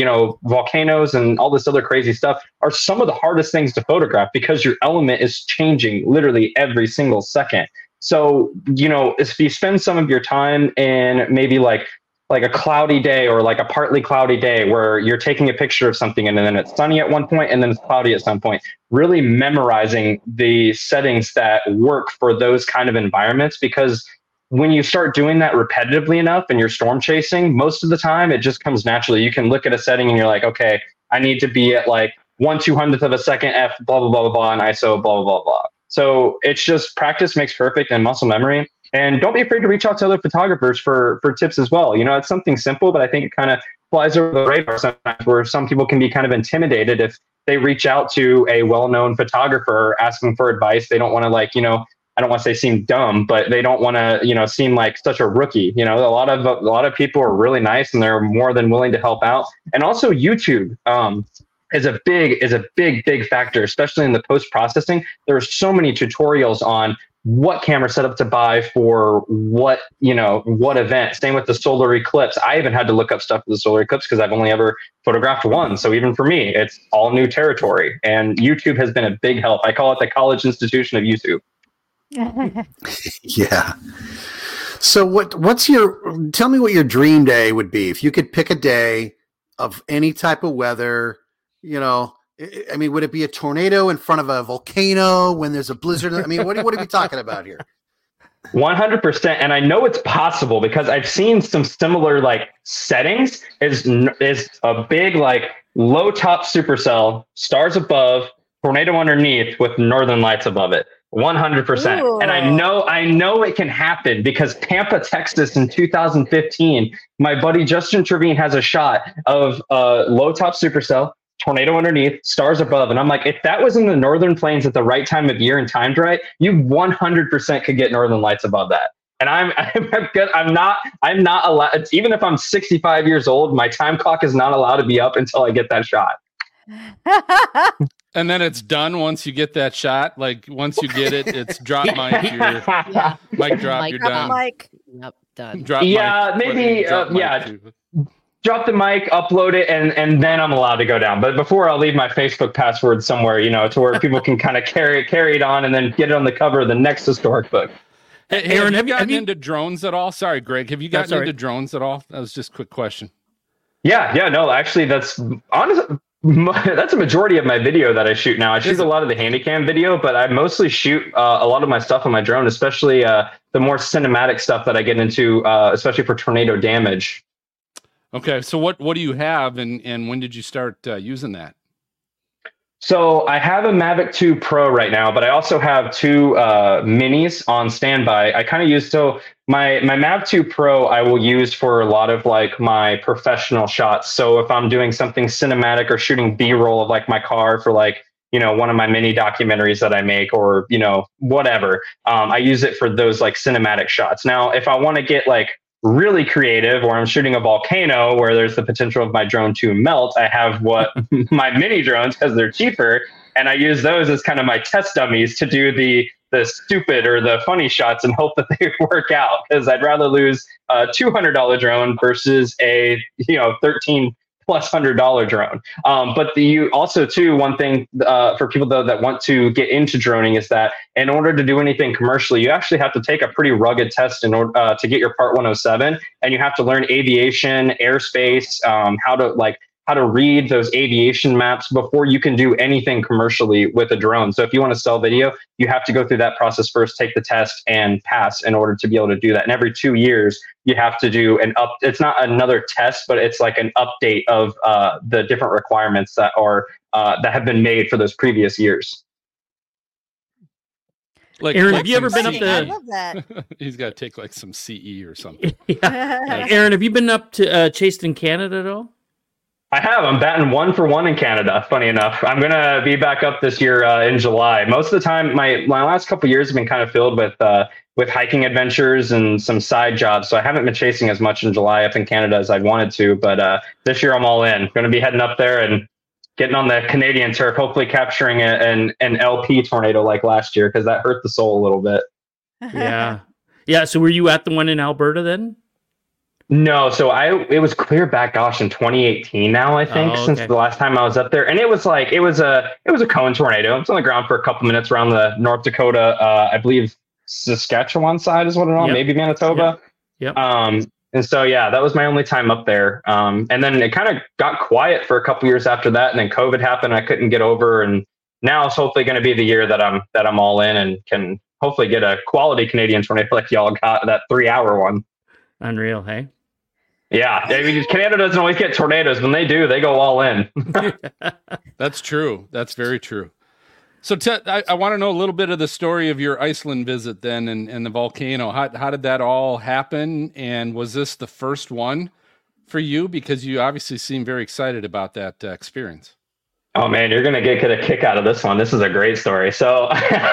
volcanoes and all this other crazy stuff are some of the hardest things to photograph because your element is changing literally every single second. So, if you spend some of your time in maybe like a cloudy day or like a partly cloudy day where you're taking a picture of something and then it's sunny at one point and then it's cloudy at some point, really memorizing the settings that work for those kind of environments, because when you start doing that repetitively enough and you're storm chasing, most of the time it just comes naturally. You can look at a setting and you're like, okay, I need to be at like 1/200th of a second, F, blah, blah, blah, blah, blah, and ISO, blah, blah, blah, blah. So it's just practice makes perfect and muscle memory. And don't be afraid to reach out to other photographers for tips as well. It's something simple, but I think it kind of flies over the radar sometimes, where some people can be kind of intimidated if they reach out to a well-known photographer asking for advice. They don't want to I don't want to say seem dumb, but they don't want to, seem like such a rookie. A lot of people are really nice and they're more than willing to help out. And also YouTube is a big factor, especially in the post-processing. There are so many tutorials on what camera setup to buy for what event. Same with the solar eclipse. I even had to look up stuff for the solar eclipse because I've only ever photographed one. So even for me, it's all new territory. And YouTube has been a big help. I call it the college institution of YouTube. Yeah. So tell me what your dream day would be. If you could pick a day of any type of weather, I mean, would it be a tornado in front of a volcano when there's a blizzard? I mean, what are we talking about here? 100%. And I know it's possible because I've seen some similar settings is a big low top supercell, stars above, tornado underneath with northern lights above it. 100%. Ooh. And I know it can happen because Tampa, Texas in 2015, my buddy Justin Trevine has a shot of low top supercell, tornado underneath, stars above. And I'm like, if that was in the northern plains at the right time of year and timed right, you 100% could get northern lights above that. And I'm good. I'm not allowed. Even if I'm 65 years old, my time clock is not allowed to be up until I get that shot. And then it's done once you get that shot. Like once you get it, it's drop mic. You're, mic drop. You're done. Mic. Yep, done. Drop Yeah, mic. maybe. Drop mic Yeah. too. Drop the mic, upload it, and then I'm allowed to go down. But before, I'll leave my Facebook password somewhere, to where people can kind of carry it on and then get it on the cover of the next historic book. Hey, Aaron, have you gotten into drones at all? Sorry, Greg. Have you gotten into drones at all? That was just a quick question. Yeah, no, actually, that's honestly. That's a majority of my video that I shoot now. I shoot a lot of the Handycam video, but I mostly shoot a lot of my stuff on my drone, especially the more cinematic stuff that I get into, especially for tornado damage. Okay, so what do you have, and when did you start using that? So I have a Mavic 2 Pro right now, but I also have two minis on standby. I kind of use my Mavic 2 Pro I will use for a lot of like my professional shots. So if I'm doing something cinematic or shooting B-roll of like my car for like, one of my mini documentaries that I make or, whatever, I use it for those like cinematic shots. Now, if I want to get like really creative or I'm shooting a volcano where there's the potential of my drone to melt, I have what my mini drones, because they're cheaper, and I use those as kind of my test dummies to do the stupid or the funny shots and hope that they work out, because I'd rather lose a $200 drone versus a $1,300+ drone. But one thing for people though that want to get into droning is that in order to do anything commercially, you actually have to take a pretty rugged test in order to get your Part 107, and you have to learn aviation, airspace, how to read those aviation maps before you can do anything commercially with a drone. So if you want to sell video, you have to go through that process first, take the test and pass in order to be able to do that. And every 2 years, you have to do it's not another test, but it's like an update of the different requirements that are that have been made for those previous years. Like, Aaron, have you ever been up to? I love that. He's got to take like some CE or something. Aaron, have you been up to chased in Canada at all? I have. I'm batting 1 for 1 in Canada. Funny enough, I'm gonna be back up this year in July. Most of the time, my last couple of years have been kind of filled with hiking adventures and some side jobs. So I haven't been chasing as much in July up in Canada as I'd wanted to. But this year I'm all in. Going to be heading up there and getting on the Canadian turf. Hopefully capturing an LP tornado like last year, because that hurt the soul a little bit. Yeah. So were you at the one in Alberta then? No, so it was clear back, in 2018 now, I think, since the last time I was up there. And it was a cone tornado. It's on the ground for a couple minutes around the North Dakota, I believe Saskatchewan side is what it on, maybe Manitoba. Yep. And so, that was my only time up there. And then it kind of got quiet for a couple years after that. And then COVID happened. I couldn't get over. And now it's hopefully going to be the year that I'm all in and can hopefully get a quality Canadian tornado like y'all got, that 3-hour one. Unreal, hey? Yeah, I mean, Canada doesn't always get tornadoes. When they do, they go all in. That's true. That's very true. So I want to know a little bit of the story of your Iceland visit then and the volcano. How did that all happen? And was this the first one for you? Because you obviously seem very excited about that experience. Oh man, you're going to get a kick out of this one. This is a great story. So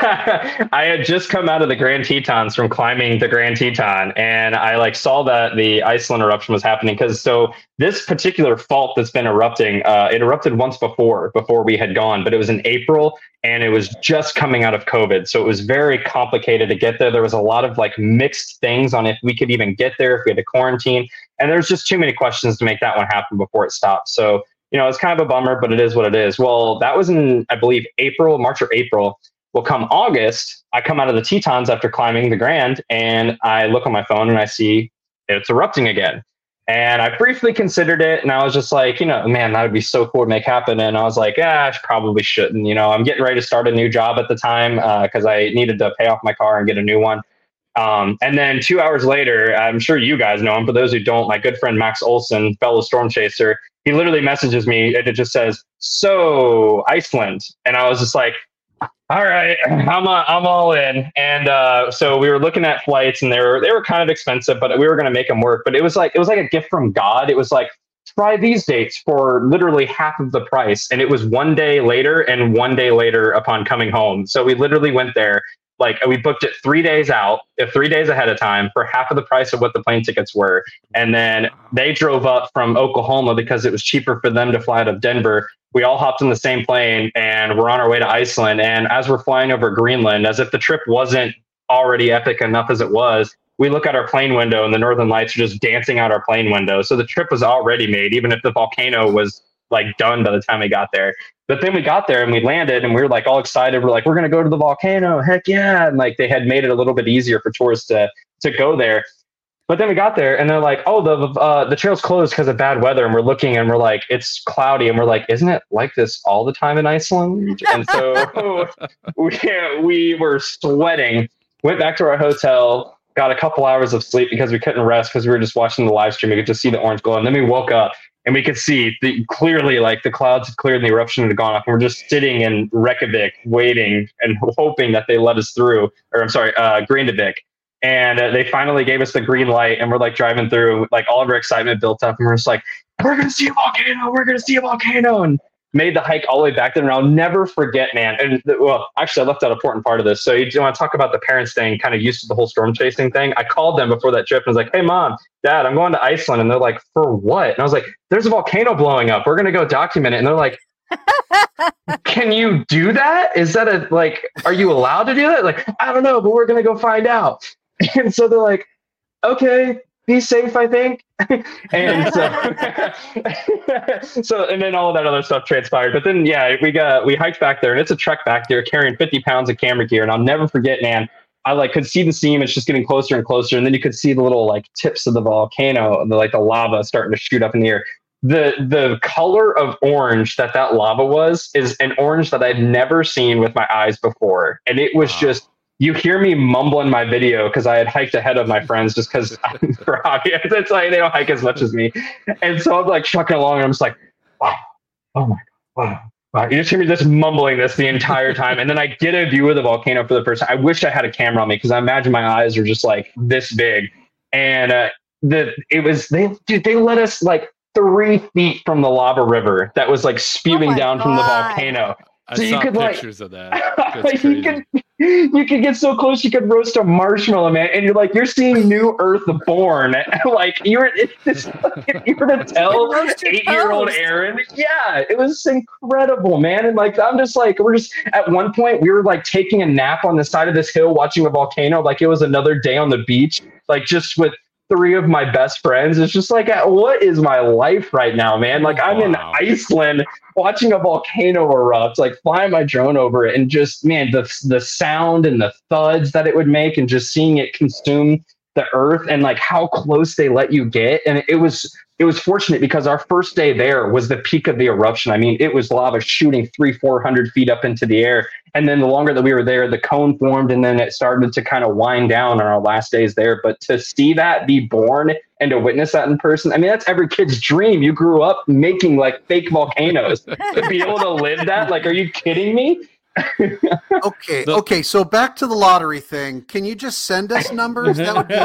I had just come out of the Grand Tetons from climbing the Grand Teton, and I saw that the Iceland eruption was happening, because this particular fault that's been erupting, it erupted once before we had gone, but it was in April and it was just coming out of COVID. So it was very complicated to get there. There was a lot of mixed things on if we could even get there, if we had to quarantine, and there's just too many questions to make that one happen before it stopped. So it's kind of a bummer, but it is what it is. Well, that was in, I believe, March or April. Well, come August, I come out of the Tetons after climbing the Grand, and I look on my phone and I see it's erupting again. And I briefly considered it, and I was just like, man, that would be so cool to make happen. And I was like, I probably shouldn't. I'm getting ready to start a new job at the time because I needed to pay off my car and get a new one. And then 2 hours later, I'm sure you guys know him. For those who don't, my good friend Max Olson, fellow storm chaser, he literally messages me and it just says, "So Iceland." And I was just like, all right, I'm all in. And so we were looking at flights, and they were kind of expensive, but we were going to make them work. But it was like a gift from God. It was like, try these dates for literally half of the price. And it was 1 day later and 1 day later upon coming home. So we literally went there. We booked it 3 days out, 3 days ahead of time for half of the price of what the plane tickets were. And then they drove up from Oklahoma because it was cheaper for them to fly out of Denver we all hopped in the same plane and we're on our way to Iceland. And as we're flying over Greenland, as if the trip wasn't already epic enough as it was, we look out our plane window and the northern lights are just dancing out our plane window. So the trip was already made, even if the volcano was like done by the time we got there. But then we got there and we landed and we were like all excited. We're like, we're going to go to the volcano. Heck yeah. And like they had made it a little bit easier for tourists to go there. But then we got there and they're like, oh, the trail's closed because of bad weather. And we're looking and we're like, it's cloudy. And we're like, isn't it like this all the time in Iceland? And so we were sweating, went back to our hotel, got a couple hours of sleep because we couldn't rest because we were just watching the live stream. We could just see the orange glow. And then we woke up and we could see clearly like the clouds had cleared and the eruption had gone off. And we're just sitting in Reykjavik waiting and hoping that they let us through, or I'm sorry, Grindavik. And they finally gave us the green light and we're like driving through, like all of our excitement built up and we're just like, we're going to see a volcano. We're going to see a volcano. And made the hike all the way back there. And I'll never forget, man. And well, actually I left out an important part of this. So you want to talk about the parents staying kind of used to the whole storm chasing thing. I called them before that trip and was like, hey mom, dad, I'm going to Iceland. And they're like, for what? And I was like, there's a volcano blowing up. We're going to go document it. And they're like, can you do that? Is that are you allowed to do that? Like, I don't know, but we're going to go find out. And so they're like, okay, be safe, I think. And so, and then all of that other stuff transpired. But then, yeah, we hiked back there and it's a trek back there carrying 50 pounds of camera gear. And I'll never forget, man, I could see the seam. It's just getting closer and closer. And then you could see the little tips of the volcano, the lava starting to shoot up in the air. The color of orange that lava was is an orange that I'd never seen with my eyes before. And it was just, you hear me mumble in my video because I had hiked ahead of my friends just because for hockey. It's like they don't hike as much as me. And so I'm trucking along and I'm just like, wow, oh my God, wow. You just hear me just mumbling this the entire time. And then I get a view of the volcano for the first time. I wish I had a camera on me because I imagine my eyes are just this big. And they let us 3 feet from the lava river that was spewing down from the volcano. I saw pictures of that. You could get so close you could roast a marshmallow, man, and you're seeing new Earth born. You're to tell 8-year-old Aaron. Yeah, it was incredible, man. And I'm just we're just at one point we were taking a nap on the side of this hill watching a volcano like it was another day on the beach, just with 3 of my best friends. It's just what is my life right now, man? I'm in Iceland watching a volcano erupt, flying my drone over it, and just, man, the sound and the thuds that it would make, and just seeing it consume the earth, and how close they let you get. And it was fortunate because our first day there was the peak of the eruption. I mean, it was lava shooting 300-400 feet up into the air. And then the longer that we were there, the cone formed and then it started to kind of wind down on our last days there. But to see that be born and to witness that in person, I mean, that's every kid's dream. You grew up making fake volcanoes. To be able to live that, are you kidding me? Okay. So back to the lottery thing. Can you just send us numbers? That would be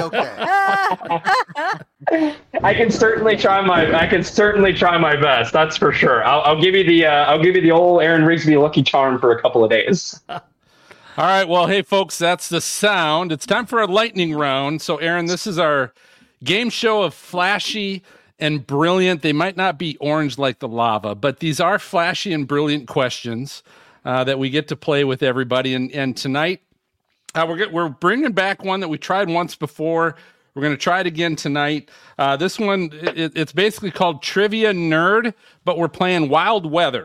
okay. I can certainly try my best. That's for sure. I'll give you the old Aaron Rigsby lucky charm for a couple of days. All right. Well, hey folks, that's the sound. It's time for a lightning round. So Aaron, this is our game show of flashy and brilliant. They might not be orange like the lava, but these are flashy and brilliant questions that we get to play with everybody. And tonight, we're bringing back one that we tried once before. We're going to try it again tonight. This one, it's basically called Trivia Nerd, but we're playing Wild Weather.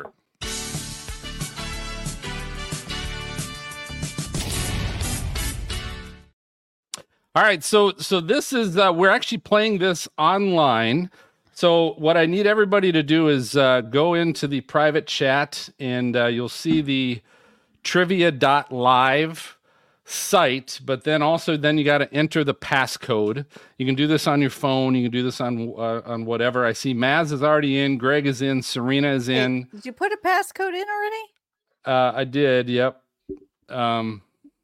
All right, so this is, we're actually playing this online. So what I need everybody to do is go into the private chat and you'll see the trivia.live site, but then you got to enter the passcode. You can do this on your phone. You can do this on whatever. I see Maz is already in. Greg is in. Serena is in. Did you put a passcode in already? I did. Yep. No.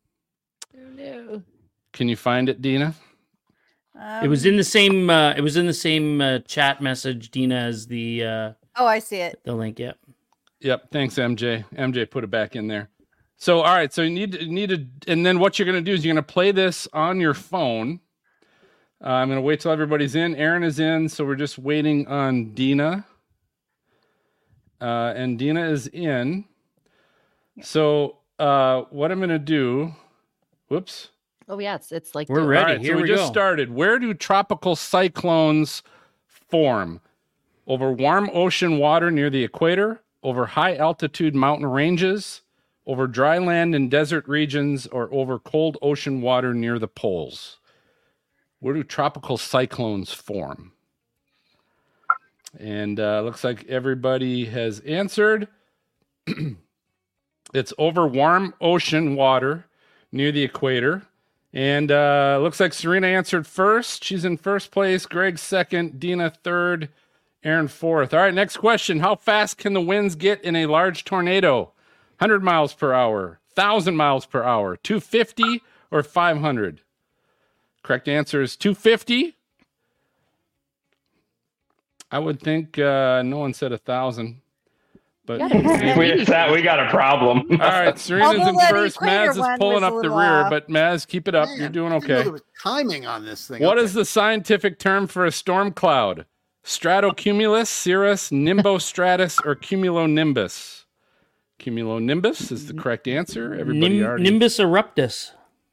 Can you find it, Dina? It was in the same. It was in the same chat message, Dina, as the. Oh, I see it. The link. Yep. Yep. Thanks, MJ. MJ put it back in there. So, all right. So you need to, and then what you're going to do is you're going to play this on your phone. I'm going to wait till everybody's in. Aaron is in, so we're just waiting on Dina. and Dina is in. So what I'm going to do, whoops. Oh yeah, it's like We're ready. All right, Here so we just go. started. Where do tropical cyclones form? Over warm ocean water near the equator, over high altitude mountain ranges, over dry land and desert regions, or over cold ocean water near the poles? Where do tropical cyclones form? And looks like everybody has answered. It's over warm ocean water near the equator. And looks like Serena answered first. She's in first place. Greg second. Dina third. Aaron fourth. All right, next question. How fast can the winds get in a large tornado? 100 miles per hour, 1,000 miles per hour, 250 or 500? Correct answer is 250. I would think no one said 1,000. But we got a problem. All right, Serena's in Although first. that Maz is one pulling was a up the little rear, off. but Maz, keep it up. You're doing I didn't know okay. there was timing on this thing. What Okay. is the scientific term for a storm cloud? Stratocumulus, cirrus, nimbostratus, or cumulonimbus? Cumulonimbus is the correct answer. Everybody already. Nimbus eruptus.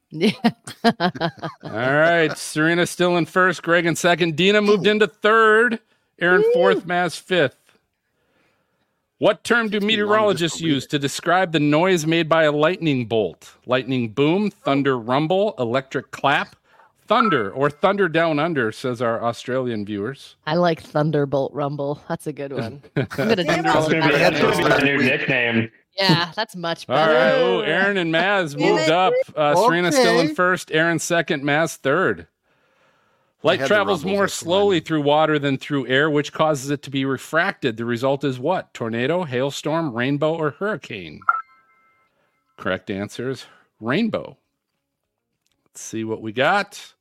All right, Serena still in first. Greg in second. Dina moved into third. Aaron fourth. Maz fifth. What term do meteorologists use to describe the noise made by a lightning bolt? Lightning boom, thunder rumble, electric clap, thunder, or thunder down under, says our Australian viewers. I like Thunderbolt Rumble. That's a good one. I'm gonna do That's all of gonna be that. the new nickname. Yeah, that's much All better. right. Oh, Aaron and Maz moved up. Serena still in first. Aaron second. Maz third. Light had the travels rumbles, more that's the slowly one. through water than through air, which causes it to be refracted. The result is what? Tornado, hailstorm, rainbow, or hurricane? Correct answer is rainbow. Let's see what we got.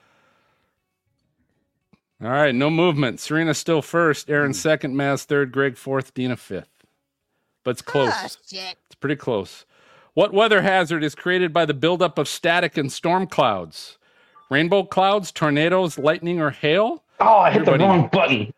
All right, no movement. Serena still first. Aaron second. Maz third. Greg fourth. Dina fifth. But it's close. Ah, shit. It's pretty close. What weather hazard is created by the buildup of static and storm clouds? Rainbow clouds, tornadoes, lightning, or hail? Oh, I hit the wrong button.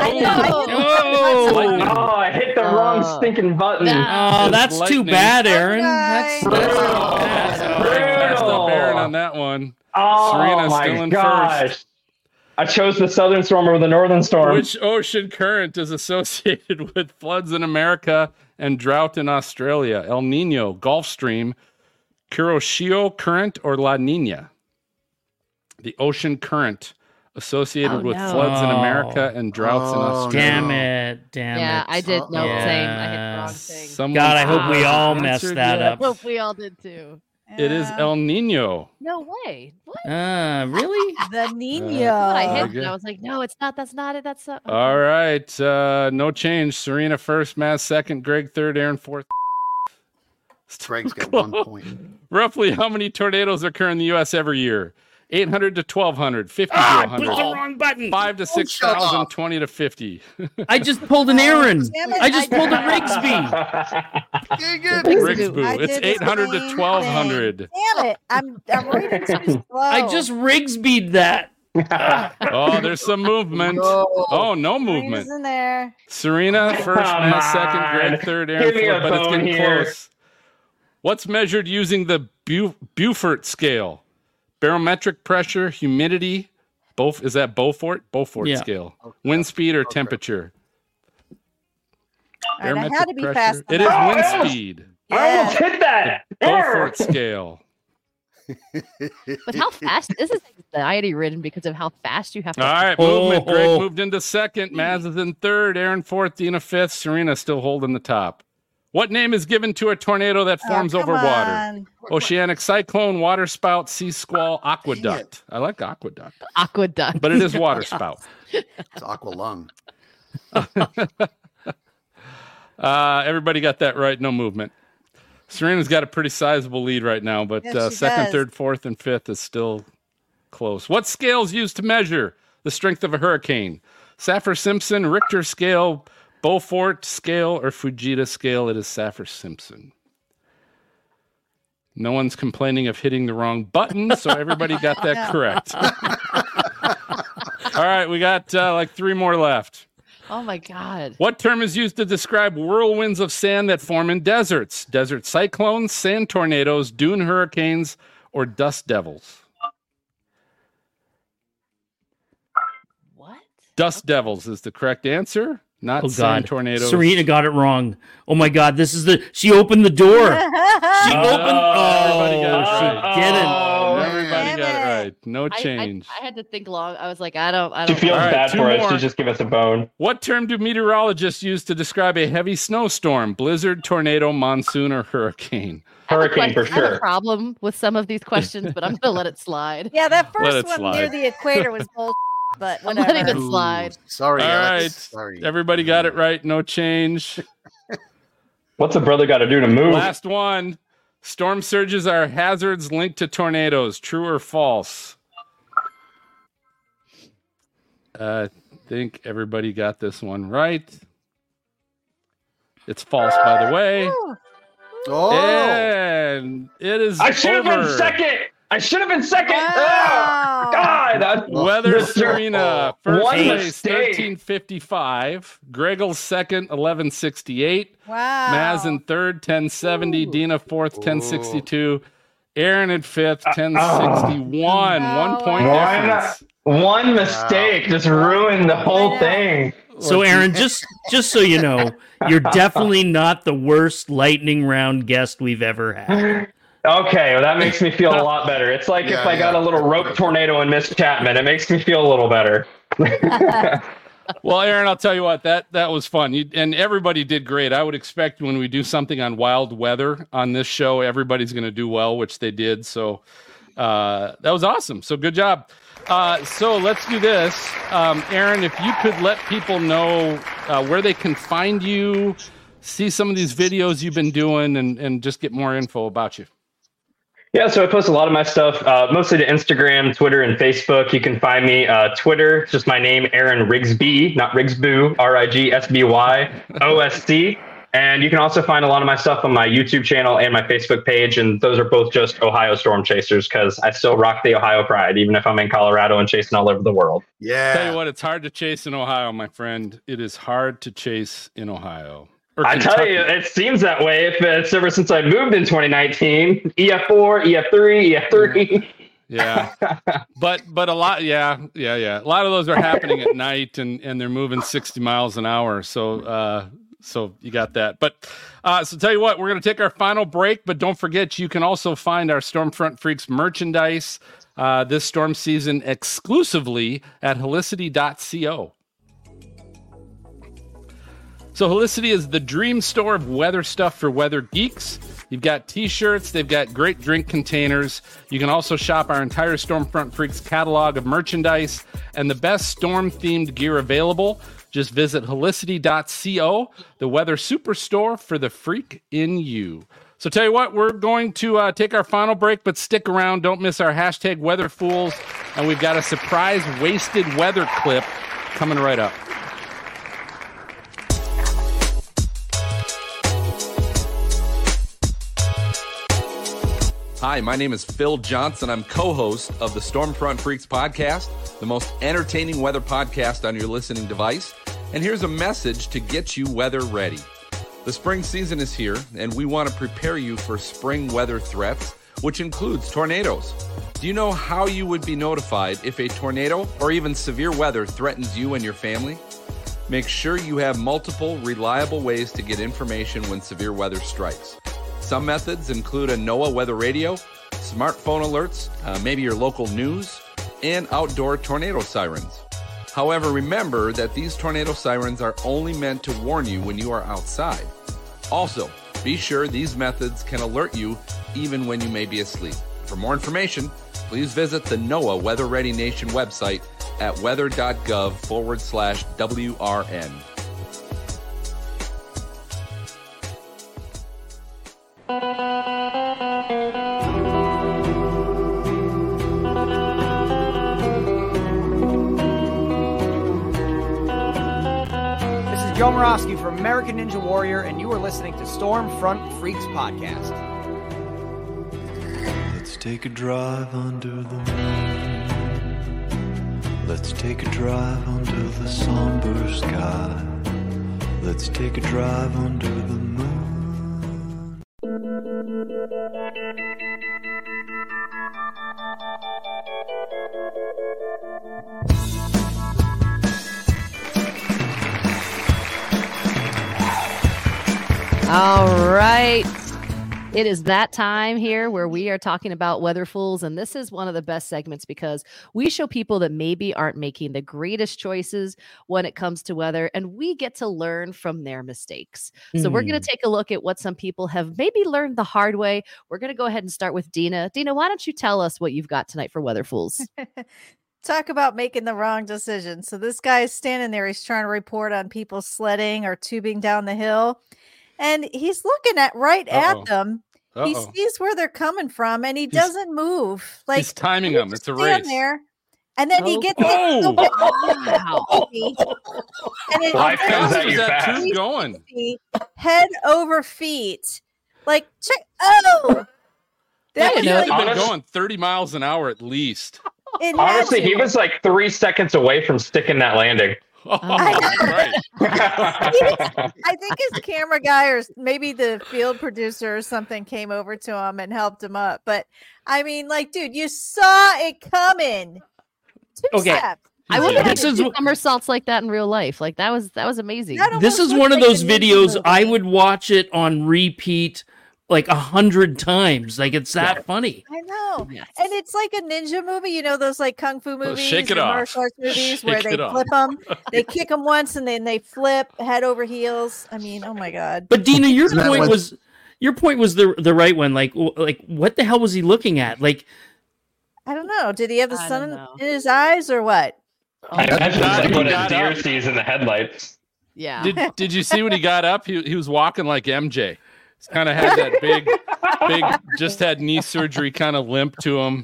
I hit the wrong stinking button. Oh, that's too lightning. bad, Aaron. Okay. That's Messed up Aaron on that one. Oh Serena's my still in gosh. first. I chose the southern storm over the northern storm. Which ocean current is associated with floods in America and drought in Australia? El Nino, Gulf Stream, Kuroshio current, or La Nina? The ocean current associated with floods in America and droughts in Australia. Damn it. Yeah, I did. No, Yeah. same. I hit the wrong thing. Someone God, I hope we all answered messed that yet? up. Hope we all did too. It is El Nino. No way. What? Really? The What Nino. I hit, okay. and I was like, no, it's not. That's not it. That's not. All right. No change. Serena first, Maz second, Greg third, Aaron fourth. Greg's got 1 point. Roughly how many tornadoes occur in the U.S. every year? 800 to 1,200, 50 to I put 100, the wrong button. 5 to 6,000, 20 to 50. I just pulled an Aaron. Damn it, I just pulled a I- Rigsby. Rigsboo. I It's did the 800 to same 1,200. Damn it. I'm reading too slow. I just Rigsby'd that. Oh, there's some movement. Oh, no movement. Serena's in there. Serena first, Come Maz second, on. Greg third, Aaron Give me fourth, a but it's bone getting here. close. What's measured using the Beaufort scale? Barometric pressure, humidity, both is that Beaufort Yeah. scale, wind speed or temperature. All right, I had to be fast. It is enough. wind speed. I almost hit that. Beaufort scale. But how fast? This is anxiety ridden because of how fast you have to. All right, Oh, movement. Greg oh. moved into second. Maz is in third. Aaron fourth. Dina fifth. Serena still holding the top. What name is given to a tornado that forms Oh, over come water? on. Oceanic cyclone, water spout, sea squall, aqueduct. I like aqueduct, Aqueduct. but it is water spout. It's aqua lung. Everybody got that right. No movement. Serena's got a pretty sizable lead right now, but Yes, she second, does. third, fourth, and fifth is still close. What scale is used to measure the strength of a hurricane? Saffir-Simpson, Richter scale, Beaufort scale, or Fujita scale? It is Saffir-Simpson. No one's complaining of hitting the wrong button, so everybody got that correct. All right, we got like 3 more left. Oh my God. What term is used to describe whirlwinds of sand that form in deserts? Desert cyclones, sand tornadoes, dune hurricanes, or dust devils? What? Dust devils is the correct answer. Not sand tornadoes. Serena got it wrong. Oh my God, she opened the door. She opened. She didn't. Everybody got it right. No change. I had to think long. I was like, I don't. She feels bad for us. more. She just give us a bone. What term do meteorologists use to describe a heavy snowstorm? Blizzard, tornado, monsoon, or hurricane? Hurricane for I have a sure. problem with some of these questions, but I'm going to let it slide. Yeah, that Let first it one slide. near the equator was bullshit, but I'm whatever. letting it slide. Sorry, All Alex. right. Sorry. Everybody got it right. No change. What's a brother got to do to move? Last one. Storm surges are hazards linked to tornadoes. True or false? I think everybody got this one right. It's false, by the way. Oh, And it is I should have over. been second. Wow. Oh, God. Weather Serena, first One place, mistake. 13:55. Gregel second, 11:68. Wow. Maz in third, 10:70. Dina fourth, 10:62. Aaron in fifth, 10:61. Oh. 1 point Why difference. One mistake just ruined the whole thing. So, Aaron, just so you know, you're definitely not the worst lightning round guest we've ever had. Okay, well, that makes me feel a lot better. It's like if I got a little rope tornado and Miss Chapman, it makes me feel a little better. Well, Aaron, I'll tell you what, that was fun. And everybody did great. I would expect when we do something on wild weather on this show, everybody's going to do well, which they did. So that was awesome. So good job. So let's do this. Aaron, if you could let people know where they can find you, see some of these videos you've been doing, and just get more info about you. Yeah, so I post a lot of my stuff, mostly to Instagram, Twitter, and Facebook. You can find me Twitter, just my name, Aaron Rigsby, not Rigsboo, RIGSBYOSC. And you can also find a lot of my stuff on my YouTube channel and my Facebook page, and those are both just Ohio Storm Chasers, because I still rock the Ohio pride, even if I'm in Colorado and chasing all over the world. yeah. Tell you what, it's hard to chase in Ohio, my friend. It is hard to chase in Ohio. Or I tell Kentucky. you, it seems that way. If it's ever since I moved in 2019, EF4, EF3, EF3. Yeah, but a lot, yeah. A lot of those are happening at night, and they're moving 60 miles an hour. So you got that. But so tell you what, we're going to take our final break, but don't forget, you can also find our Stormfront Freaks merchandise this storm season exclusively at helicity.co. So Helicity is the dream store of weather stuff for weather geeks. You've got t-shirts, they've got great drink containers. You can also shop our entire Stormfront Freaks catalog of merchandise and the best storm-themed gear available. Just visit helicity.co, the weather superstore for the freak in you. So tell you what, we're going to take our final break, but stick around. Don't miss our hashtag Weather Fools. And we've got a surprise wasted weather clip coming right up. Hi, my name is Phil Johnson. I'm co-host of the Stormfront Freaks podcast, the most entertaining weather podcast on your listening device. And here's a message to get you weather ready. The spring season is here, and we want to prepare you for spring weather threats, which includes tornadoes. Do you know how you would be notified if a tornado or even severe weather threatens you and your family? Make sure you have multiple reliable ways to get information when severe weather strikes. Some methods include a NOAA weather radio, smartphone alerts, maybe your local news, and outdoor tornado sirens. However, remember that these tornado sirens are only meant to warn you when you are outside. Also, be sure these methods can alert you even when you may be asleep. For more information, please visit the NOAA Weather Ready Nation website at weather.gov/WRN. This is Joe Morosky from American Ninja Warrior, and you are listening to Stormfront Freaks Podcast. Let's take a drive under the moon. Let's take a drive under the somber sky. Let's take a drive under the moon. All right. It is that time here where we are talking about weather fools. And this is one of the best segments because we show people that maybe aren't making the greatest choices when it comes to weather. And we get to learn from their mistakes. So we're going to take a look at what some people have maybe learned the hard way. We're going to go ahead and start with Dina. Dina, why don't you tell us what you've got tonight for weather fools? Talk about making the wrong decision. So this guy is standing there. He's trying to report on people sledding or tubing down the hill. And he's looking at them. He sees where they're coming from, and he doesn't move. Like he's timing them. It's a race. There, and then he gets hit. And life comes at you fast. Going head over feet. Like check. Oh, that was been going 30 miles an hour at least. Honestly, he was like 3 seconds away from sticking that landing. I think his camera guy or maybe the field producer or something came over to him and helped him up. But I mean, like, dude, you saw it coming. Two steps. I would have do somersaults like that in real life. Like that was amazing. This is one of those videos I would watch it on repeat like 100 times. Like it's that funny. I know. Yes. And it's like a ninja movie, you know, those like kung fu movies, Shake it off. martial arts movies where they flip them, they kick them once and then they flip head over heels. I mean, oh my God. But Dina, your point was the right one. Like what the hell was he looking at? Like, I don't know. Did he have the sun in his eyes or what? I imagine it's like what a deer sees in the headlights. Yeah. Did you see when he got up? He was walking like MJ. He's kind of had that big, just had knee surgery kind of limp to him.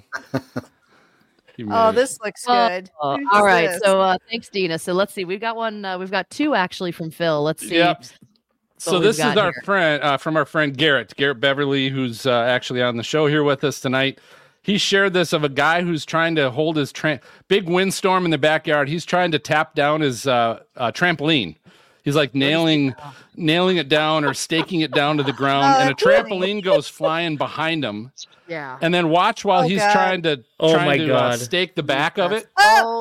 Oh, this looks good. All right. So thanks, Dina. So let's see. We've got one. We've got two actually from Phil. Let's see. Yep. So this is our friend from our friend Garrett Beverly, who's actually on the show here with us tonight. He shared this of a guy who's trying to hold his big windstorm in the backyard. He's trying to tap down his trampoline. He's like nailing it down or staking it down to the ground, and a trampoline goes flying behind him. Yeah. And then watch while he's trying to stake the back of it.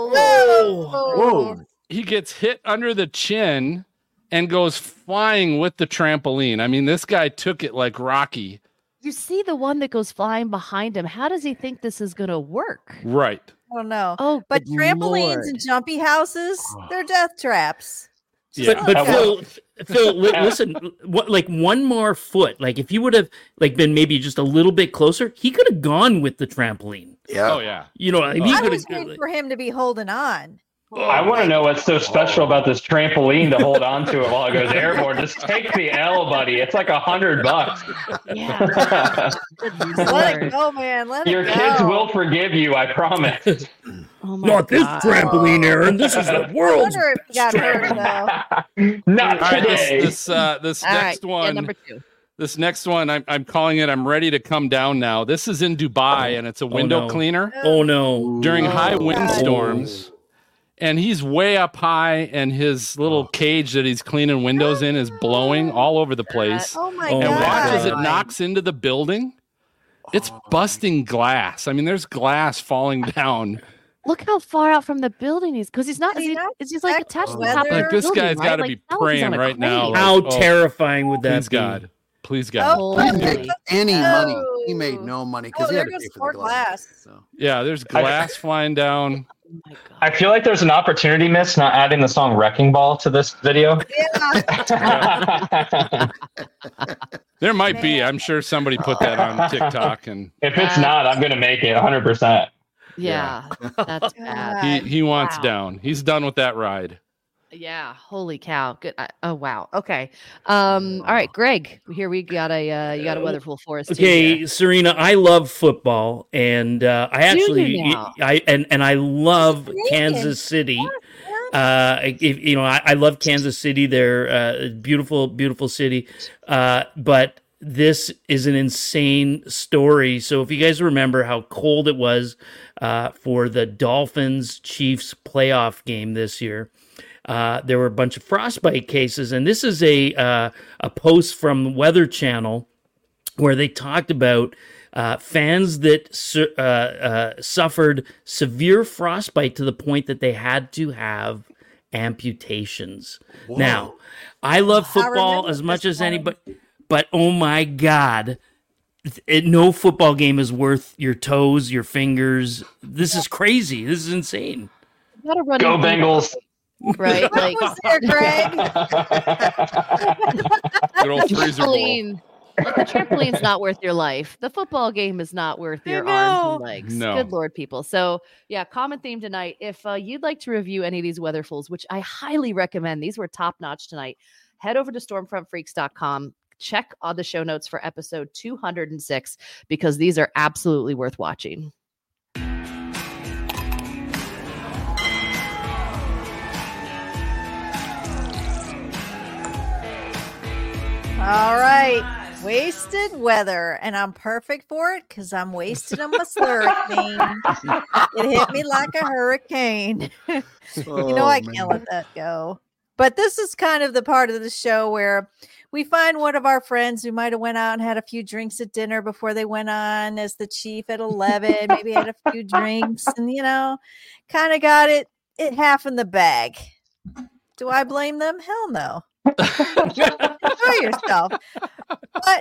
Whoa! He gets hit under the chin and goes flying with the trampoline. I mean, this guy took it like Rocky. You see the one that goes flying behind him. How does he think this is going to work? Right. I don't know. Oh, but trampolines and jumpy houses, they're death traps. Yeah. But Phil, listen. What, like one more foot? Like if he would have like been maybe just a little bit closer, he could have gone with the trampoline. Yeah. Oh yeah. You know, I was waiting for him to be holding on. I want to know what's so special about this trampoline to hold on to it while it goes airborne. Just take the L, buddy. It's like $100. Yeah. Let it go, man. Your kids will forgive you, I promise. Oh not this trampoline, Aaron. This is the world's. I wonder if he got hurt, though. Not today. This next one. Yeah, number 2. This next one, I'm calling it. I'm ready to come down now. This is in Dubai, and it's a window cleaner. Oh no! During high windstorms. And he's way up high, and his little cage that he's cleaning windows in is blowing all over the place. Oh my and God. watch as it knocks into the building. It's busting glass. I mean, there's glass falling down. Look how far out from the building he's because he's not. Is he like attached to the top of the Like this building, guy's got to right? be Like, praying he's on a right now. crane. How terrifying would that Please be? God. Please God. Oh, He didn't make any money. He made no money because he had there to goes pay more for the glass. glass. So. Yeah, there's glass flying down. Oh my God. I feel like there's an opportunity missed not adding the song Wrecking Ball to this video. There might be. I'm sure somebody put that on TikTok. And if it's not, I'm going to make it 100%. Yeah, that's bad. he wants down. He's done with that ride. Yeah, holy cow! Good. Oh wow. Okay. All right, Greg. Here we got a you got a weather fool for us. Okay, too, Serena, I love football, and I actually I love Kansas City. I love Kansas City. They're a beautiful city. But this is an insane story. So if you guys remember how cold it was for the Dolphins-Chiefs playoff game this year, there were a bunch of frostbite cases. And this is a post from Weather Channel where they talked about fans that suffered severe frostbite to the point that they had to have amputations. Whoa. Now, I love football as much as anybody, but oh my God, no football game is worth your toes, your fingers. This is crazy. This is insane. Go Bengals. Right? Like, was there, Greg? Good old freezer bowl. Like, the trampoline's not worth your life. The football game is not worth your arms and legs. No. Good Lord, people. So, yeah, common theme tonight. If you'd like to review any of these weatherfuls, which I highly recommend, these were top notch tonight, head over to stormfrontfreaks.com. Check on the show notes for episode 206 because these are absolutely worth watching. All right. Wasted weather, and I'm perfect for it because I'm wasted on my slurricane. It hit me like a hurricane. I can't let that go. But this is kind of the part of the show where we find one of our friends who might have went out and had a few drinks at dinner before they went on as the chief at 11, maybe had a few drinks and, kind of got it half in the bag. Do I blame them? Hell no. Enjoy yourself. But,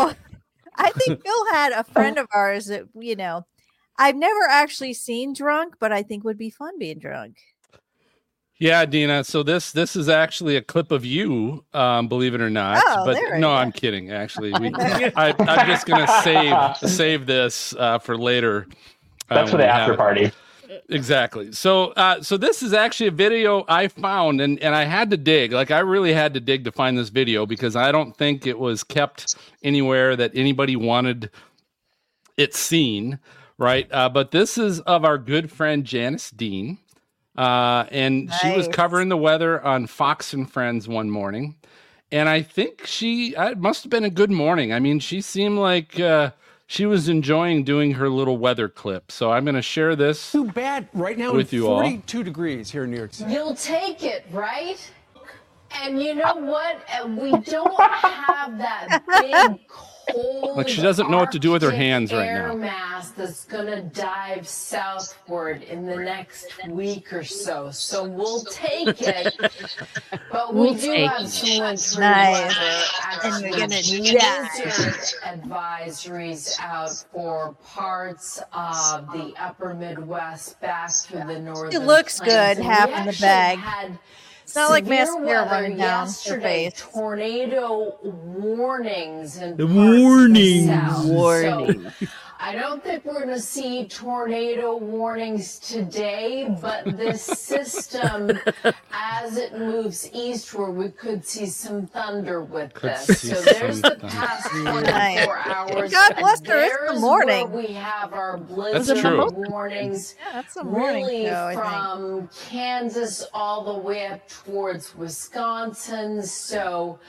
I think Phil had a friend of ours that, I've never actually seen drunk, but I think would be fun being drunk. Yeah, Dina. So this is actually a clip of you, believe it or not. Oh, but no, I'm kidding. Actually, I'm just gonna save this for later. That's for the after party. Exactly. So this is actually a video I found, and I had to dig. Like, I really had to dig to find this video because I don't think it was kept anywhere that anybody wanted it seen, right? But this is of our good friend Janice Dean. And she was covering the weather on Fox and Friends one morning. And I think it must have been a good morning. I mean, she seemed like she was enjoying doing her little weather clip. So I'm going to share this. Too bad right now with in you 42 degrees here in New York City. You'll take it, right? And you know what? We don't have that big cold, like she doesn't know what to do with her hands right air now. Mass that's gonna dive southward in the next week or so. So we'll take it, but we do have some wintry weather. And you're gonna blizzard advisories out for parts of the upper Midwest back through the northern. It looks plains. good, half in the bag. It's not like severe mascara weather running down her yesterday, face. Tornado warnings in The parts of the warnings. South. Warning. So, I don't think we're going to see tornado warnings today, but this system, as it moves eastward, we could see some thunder with this. So there's the past 24 hours. God bless her, it's the There's morning. where we have our That's blizzard true. warnings. Yeah, that's a morning Really show, I think. from Kansas all the way up towards Wisconsin. So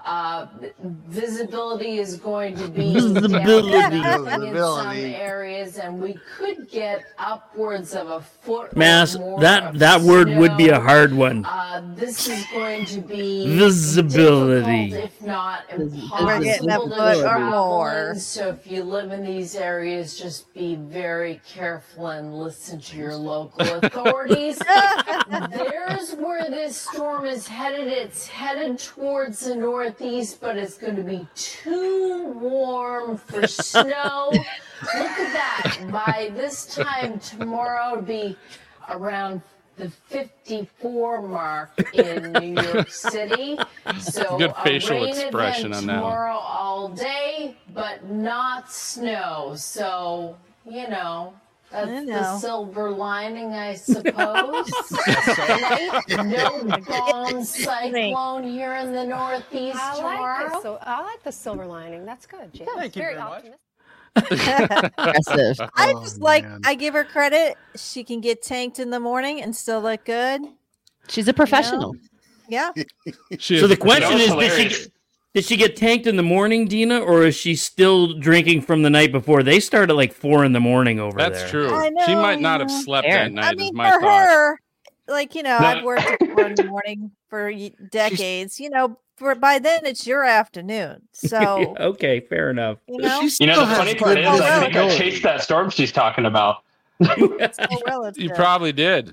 visibility is going to be Visibility. down in some areas, and we could get upwards of a foot. Mass, or more that of word would be a snow. hard one. This is going to be Visibility. difficult, if not We're getting a impossible to foot or travel more. in. So if you live in these areas, just be very careful and listen to your local authorities. There's where this storm is headed. It's headed towards the northeast, but it's going to be too warm for snow. Look at that. By this time tomorrow, it'll be around the 54 mark in New York City. So Good facial a rain expression event on that one. tomorrow all day, but not snow. So, that's the silver lining, I suppose. No bomb cyclone here in the northeast tomorrow. I like the silver lining. That's good, Jan. Thank you Very very much. optimistic. Impressive. I just I give her credit. She can get tanked in the morning and still look good. She's a professional. Yeah. So the question is, Did she get tanked in the morning, Dina, or is she still drinking from the night before? They start at like 4 a.m. over there. That's true. I know, She might not have yeah. slept Fair. that night. I mean, is my for thought. her, like, I've worked at 4 in the morning for decades. By then it's your afternoon. So, Okay, fair enough. The funny part is, I think I chased that storm she's talking about. it's so relative. You probably did.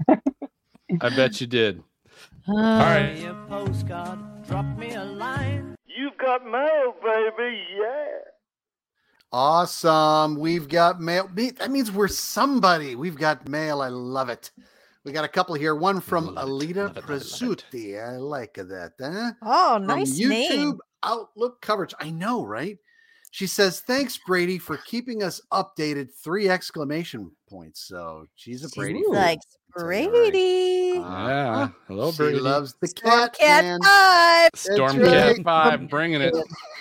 I bet you did. All right. Your postcard, drop me a line. You've got mail, baby, yeah. Awesome. We've got mail. That means we're somebody. We've got mail. I love it. We got a couple here. One from Alita Prasuti. I like that. Huh? Oh, From nice YouTube name. Outlook coverage. I know, right? She says, thanks, Brady, for keeping us updated. 3 exclamation points. So she's a Brady fan. Likes Brady. Yeah. Hello, She Brady. loves the Storm cat. Cat man. 5. Storm That's Cat right. 5, bringing it.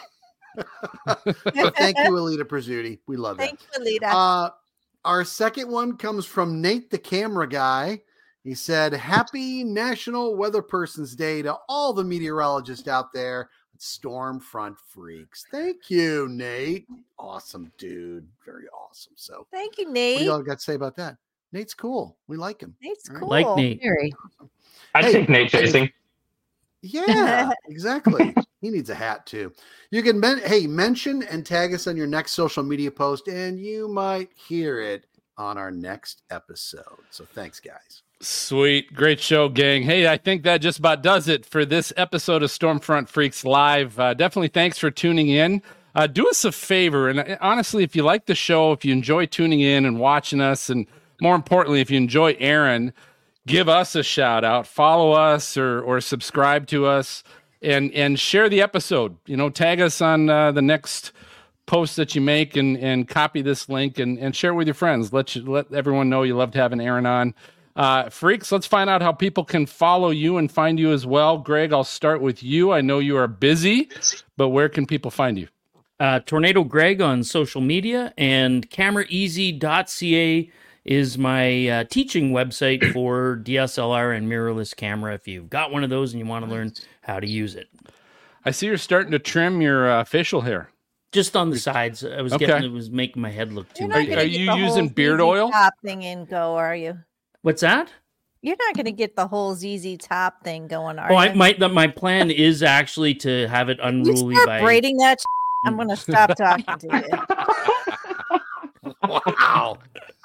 Well, thank you, Alita Prasuti. We love that. Thank you, Alita. Our second one comes from Nate, the camera guy. He said, happy National Weather Person's Day to all the meteorologists out there. Storm Front Freaks. Thank you, Nate. Awesome, dude. Very awesome. So Thank you, what do Nate. y'all got to say about that? Nate's cool. We like him. Nate's All right. cool. Like Nate. Very. I'd take Nate chasing. Yeah, exactly. He needs a hat too. You can mention and tag us on your next social media post, and you might hear it on our next episode. So thanks, guys. Sweet. Great show, gang. Hey, I think that just about does it for this episode of Stormfront Freaks Live. Definitely thanks for tuning in. Do us a favor, and honestly, if you like the show, if you enjoy tuning in and watching us, and more importantly, if you enjoy Aaron, give us a shout out, follow us or subscribe to us, and share the episode. Tag us on the next post that you make, and copy this link and share it with your friends. Let everyone know you loved having Aaron on. Freaks, let's find out how people can follow you and find you as well. Greg, I'll start with you. I know you are busy, but where can people find you? Tornado Greg on social media, and cameraeasy.ca is my teaching website for DSLR and mirrorless camera. If you've got one of those and you want to learn how to use it. I see you're starting to trim your facial hair. Just on the sides. I was Okay. it was making my head look too You're not big. gonna Are get you the using whole beard ZZ oil? Top thing in go, are you? What's that? You're not going to get the whole ZZ Top thing going, are Oh, you? my plan is actually to have it You unruly start by braiding that. I'm going to stop talking to you. Wow.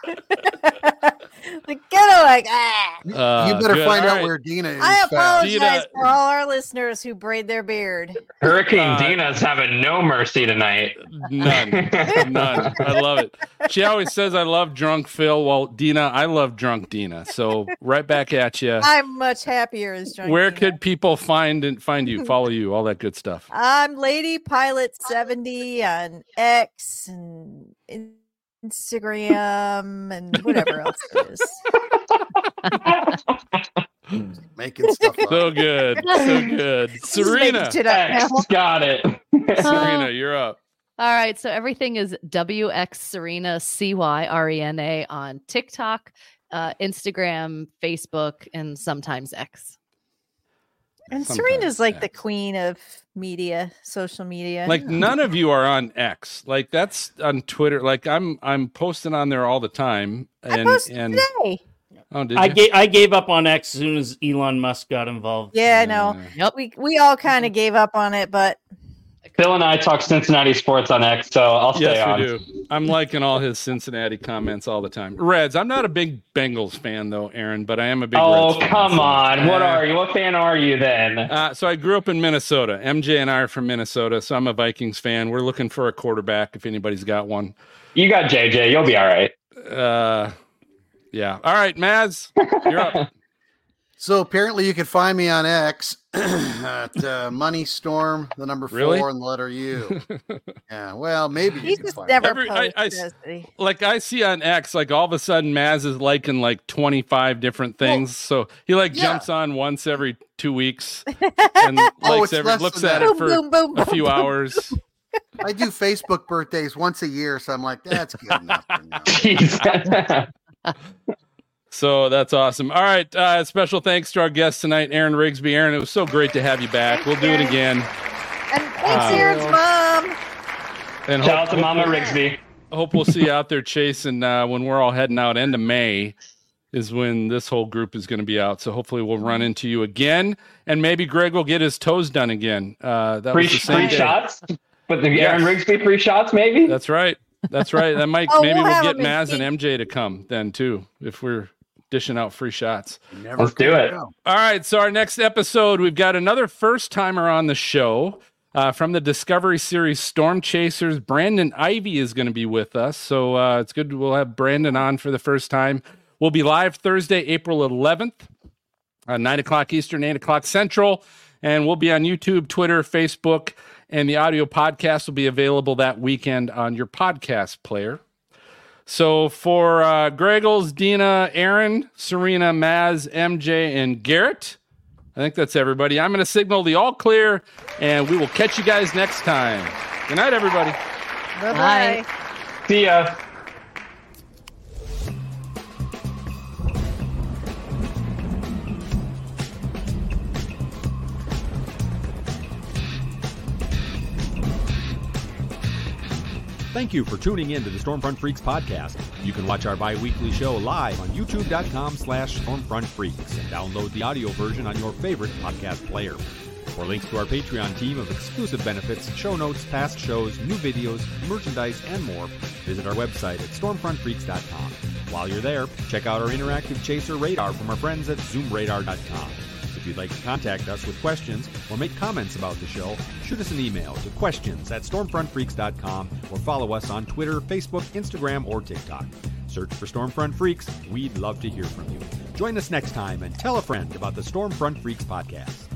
Like, You better good. find All out right. where Dina is. I fast. apologize Dina- for all our listeners who braid their beard. Hurricane Dina's having no mercy tonight. None. I love it. She always says I love drunk Phil. Well, Dina, I love drunk Dina. So right back at you. I'm much happier as drunk. Where Dina. could people find you, follow you, all that good stuff? I'm Lady Pilot 70 on X and Instagram and whatever else there is. Making stuff up. So good. So good. Serena. making shit up now. X got it. Serena, you're up. All right, so everything is WX Serena CYRENA on TikTok, Instagram, Facebook, and sometimes X. And Sometimes Serena's like the X. queen of media, social media. Like none of you are on X. Like that's on Twitter. Like I'm posting on there all the time. I posted today. Oh, did you? I gave up on X as soon as Elon Musk got involved. Yeah, I know. Yep. We all kind of gave up on it, but Phil and I talk Cincinnati sports on X, so I'll stay Yes, on. we do. I'm liking all his Cincinnati comments all the time. Reds. I'm not a big Bengals fan though, Aaron, but I am a big. Oh, Reds fan, come so- on. What are you? What fan are you then? So I grew up in Minnesota. MJ and I are from Minnesota, so I'm a Vikings fan. We're looking for a quarterback if anybody's got one. You got JJ. You'll be all right. Yeah. All right, Maz, you're up. So apparently you can find me on X at Money Storm, the number 4 Really? and the letter U. Yeah, well, maybe he you can just find never me. posts, does he? Like I see on X, like all of a sudden Maz is liking like 25 different things. So he like jumps on once every 2 weeks and likes it's less looks than at that. it for Boom, boom, boom, a few boom. hours. I do Facebook birthdays once a year, so I'm like, that's good enough for now. Jeez. So that's awesome. All right. Special thanks to our guest tonight, Aaron Rigsby. Aaron, it was so great to have you back. We'll do it again. And thanks, Aaron's mom. And shout out to Mama Rigsby. Hope we'll see you out there chasing when we're all heading out. End of May is when this whole group is going to be out. So hopefully we'll run into you again, and maybe Greg will get his toes done again. That free was the same day. shots with the Aaron Rigsby free shots, maybe. That's right. That might maybe we'll get Maz and MJ to come then too if we're dishing out free shots. Let's do it. All right. So our next episode, we've got another first timer on the show. From the Discovery Series Storm Chasers, Brandon Ivy is going to be with us. So it's good. We'll have Brandon on for the first time. We'll be live Thursday, April 11th, 9 o'clock Eastern, 8 o'clock Central. And we'll be on YouTube, Twitter, Facebook, and the audio podcast will be available that weekend on your podcast player. So for Greggles, Dina, Aaron, Serena, Maz, MJ, and Garrett, I think that's everybody. I'm going to signal the all clear, and we will catch you guys next time. Good night, everybody. Bye-bye. See ya. Thank you for tuning in to the Stormfront Freaks podcast. You can watch our bi-weekly show live on youtube.com/StormfrontFreaks and download the audio version on your favorite podcast player. For links to our Patreon team of exclusive benefits, show notes, past shows, new videos, merchandise, and more, visit our website at stormfrontfreaks.com. While you're there, check out our interactive chaser radar from our friends at zoomradar.com. If you'd like to contact us with questions or make comments about the show, shoot us an email to questions@stormfrontfreaks.com or follow us on Twitter, Facebook, Instagram, or TikTok. Search for Stormfront Freaks. We'd love to hear from you. Join us next time and tell a friend about the Stormfront Freaks podcast.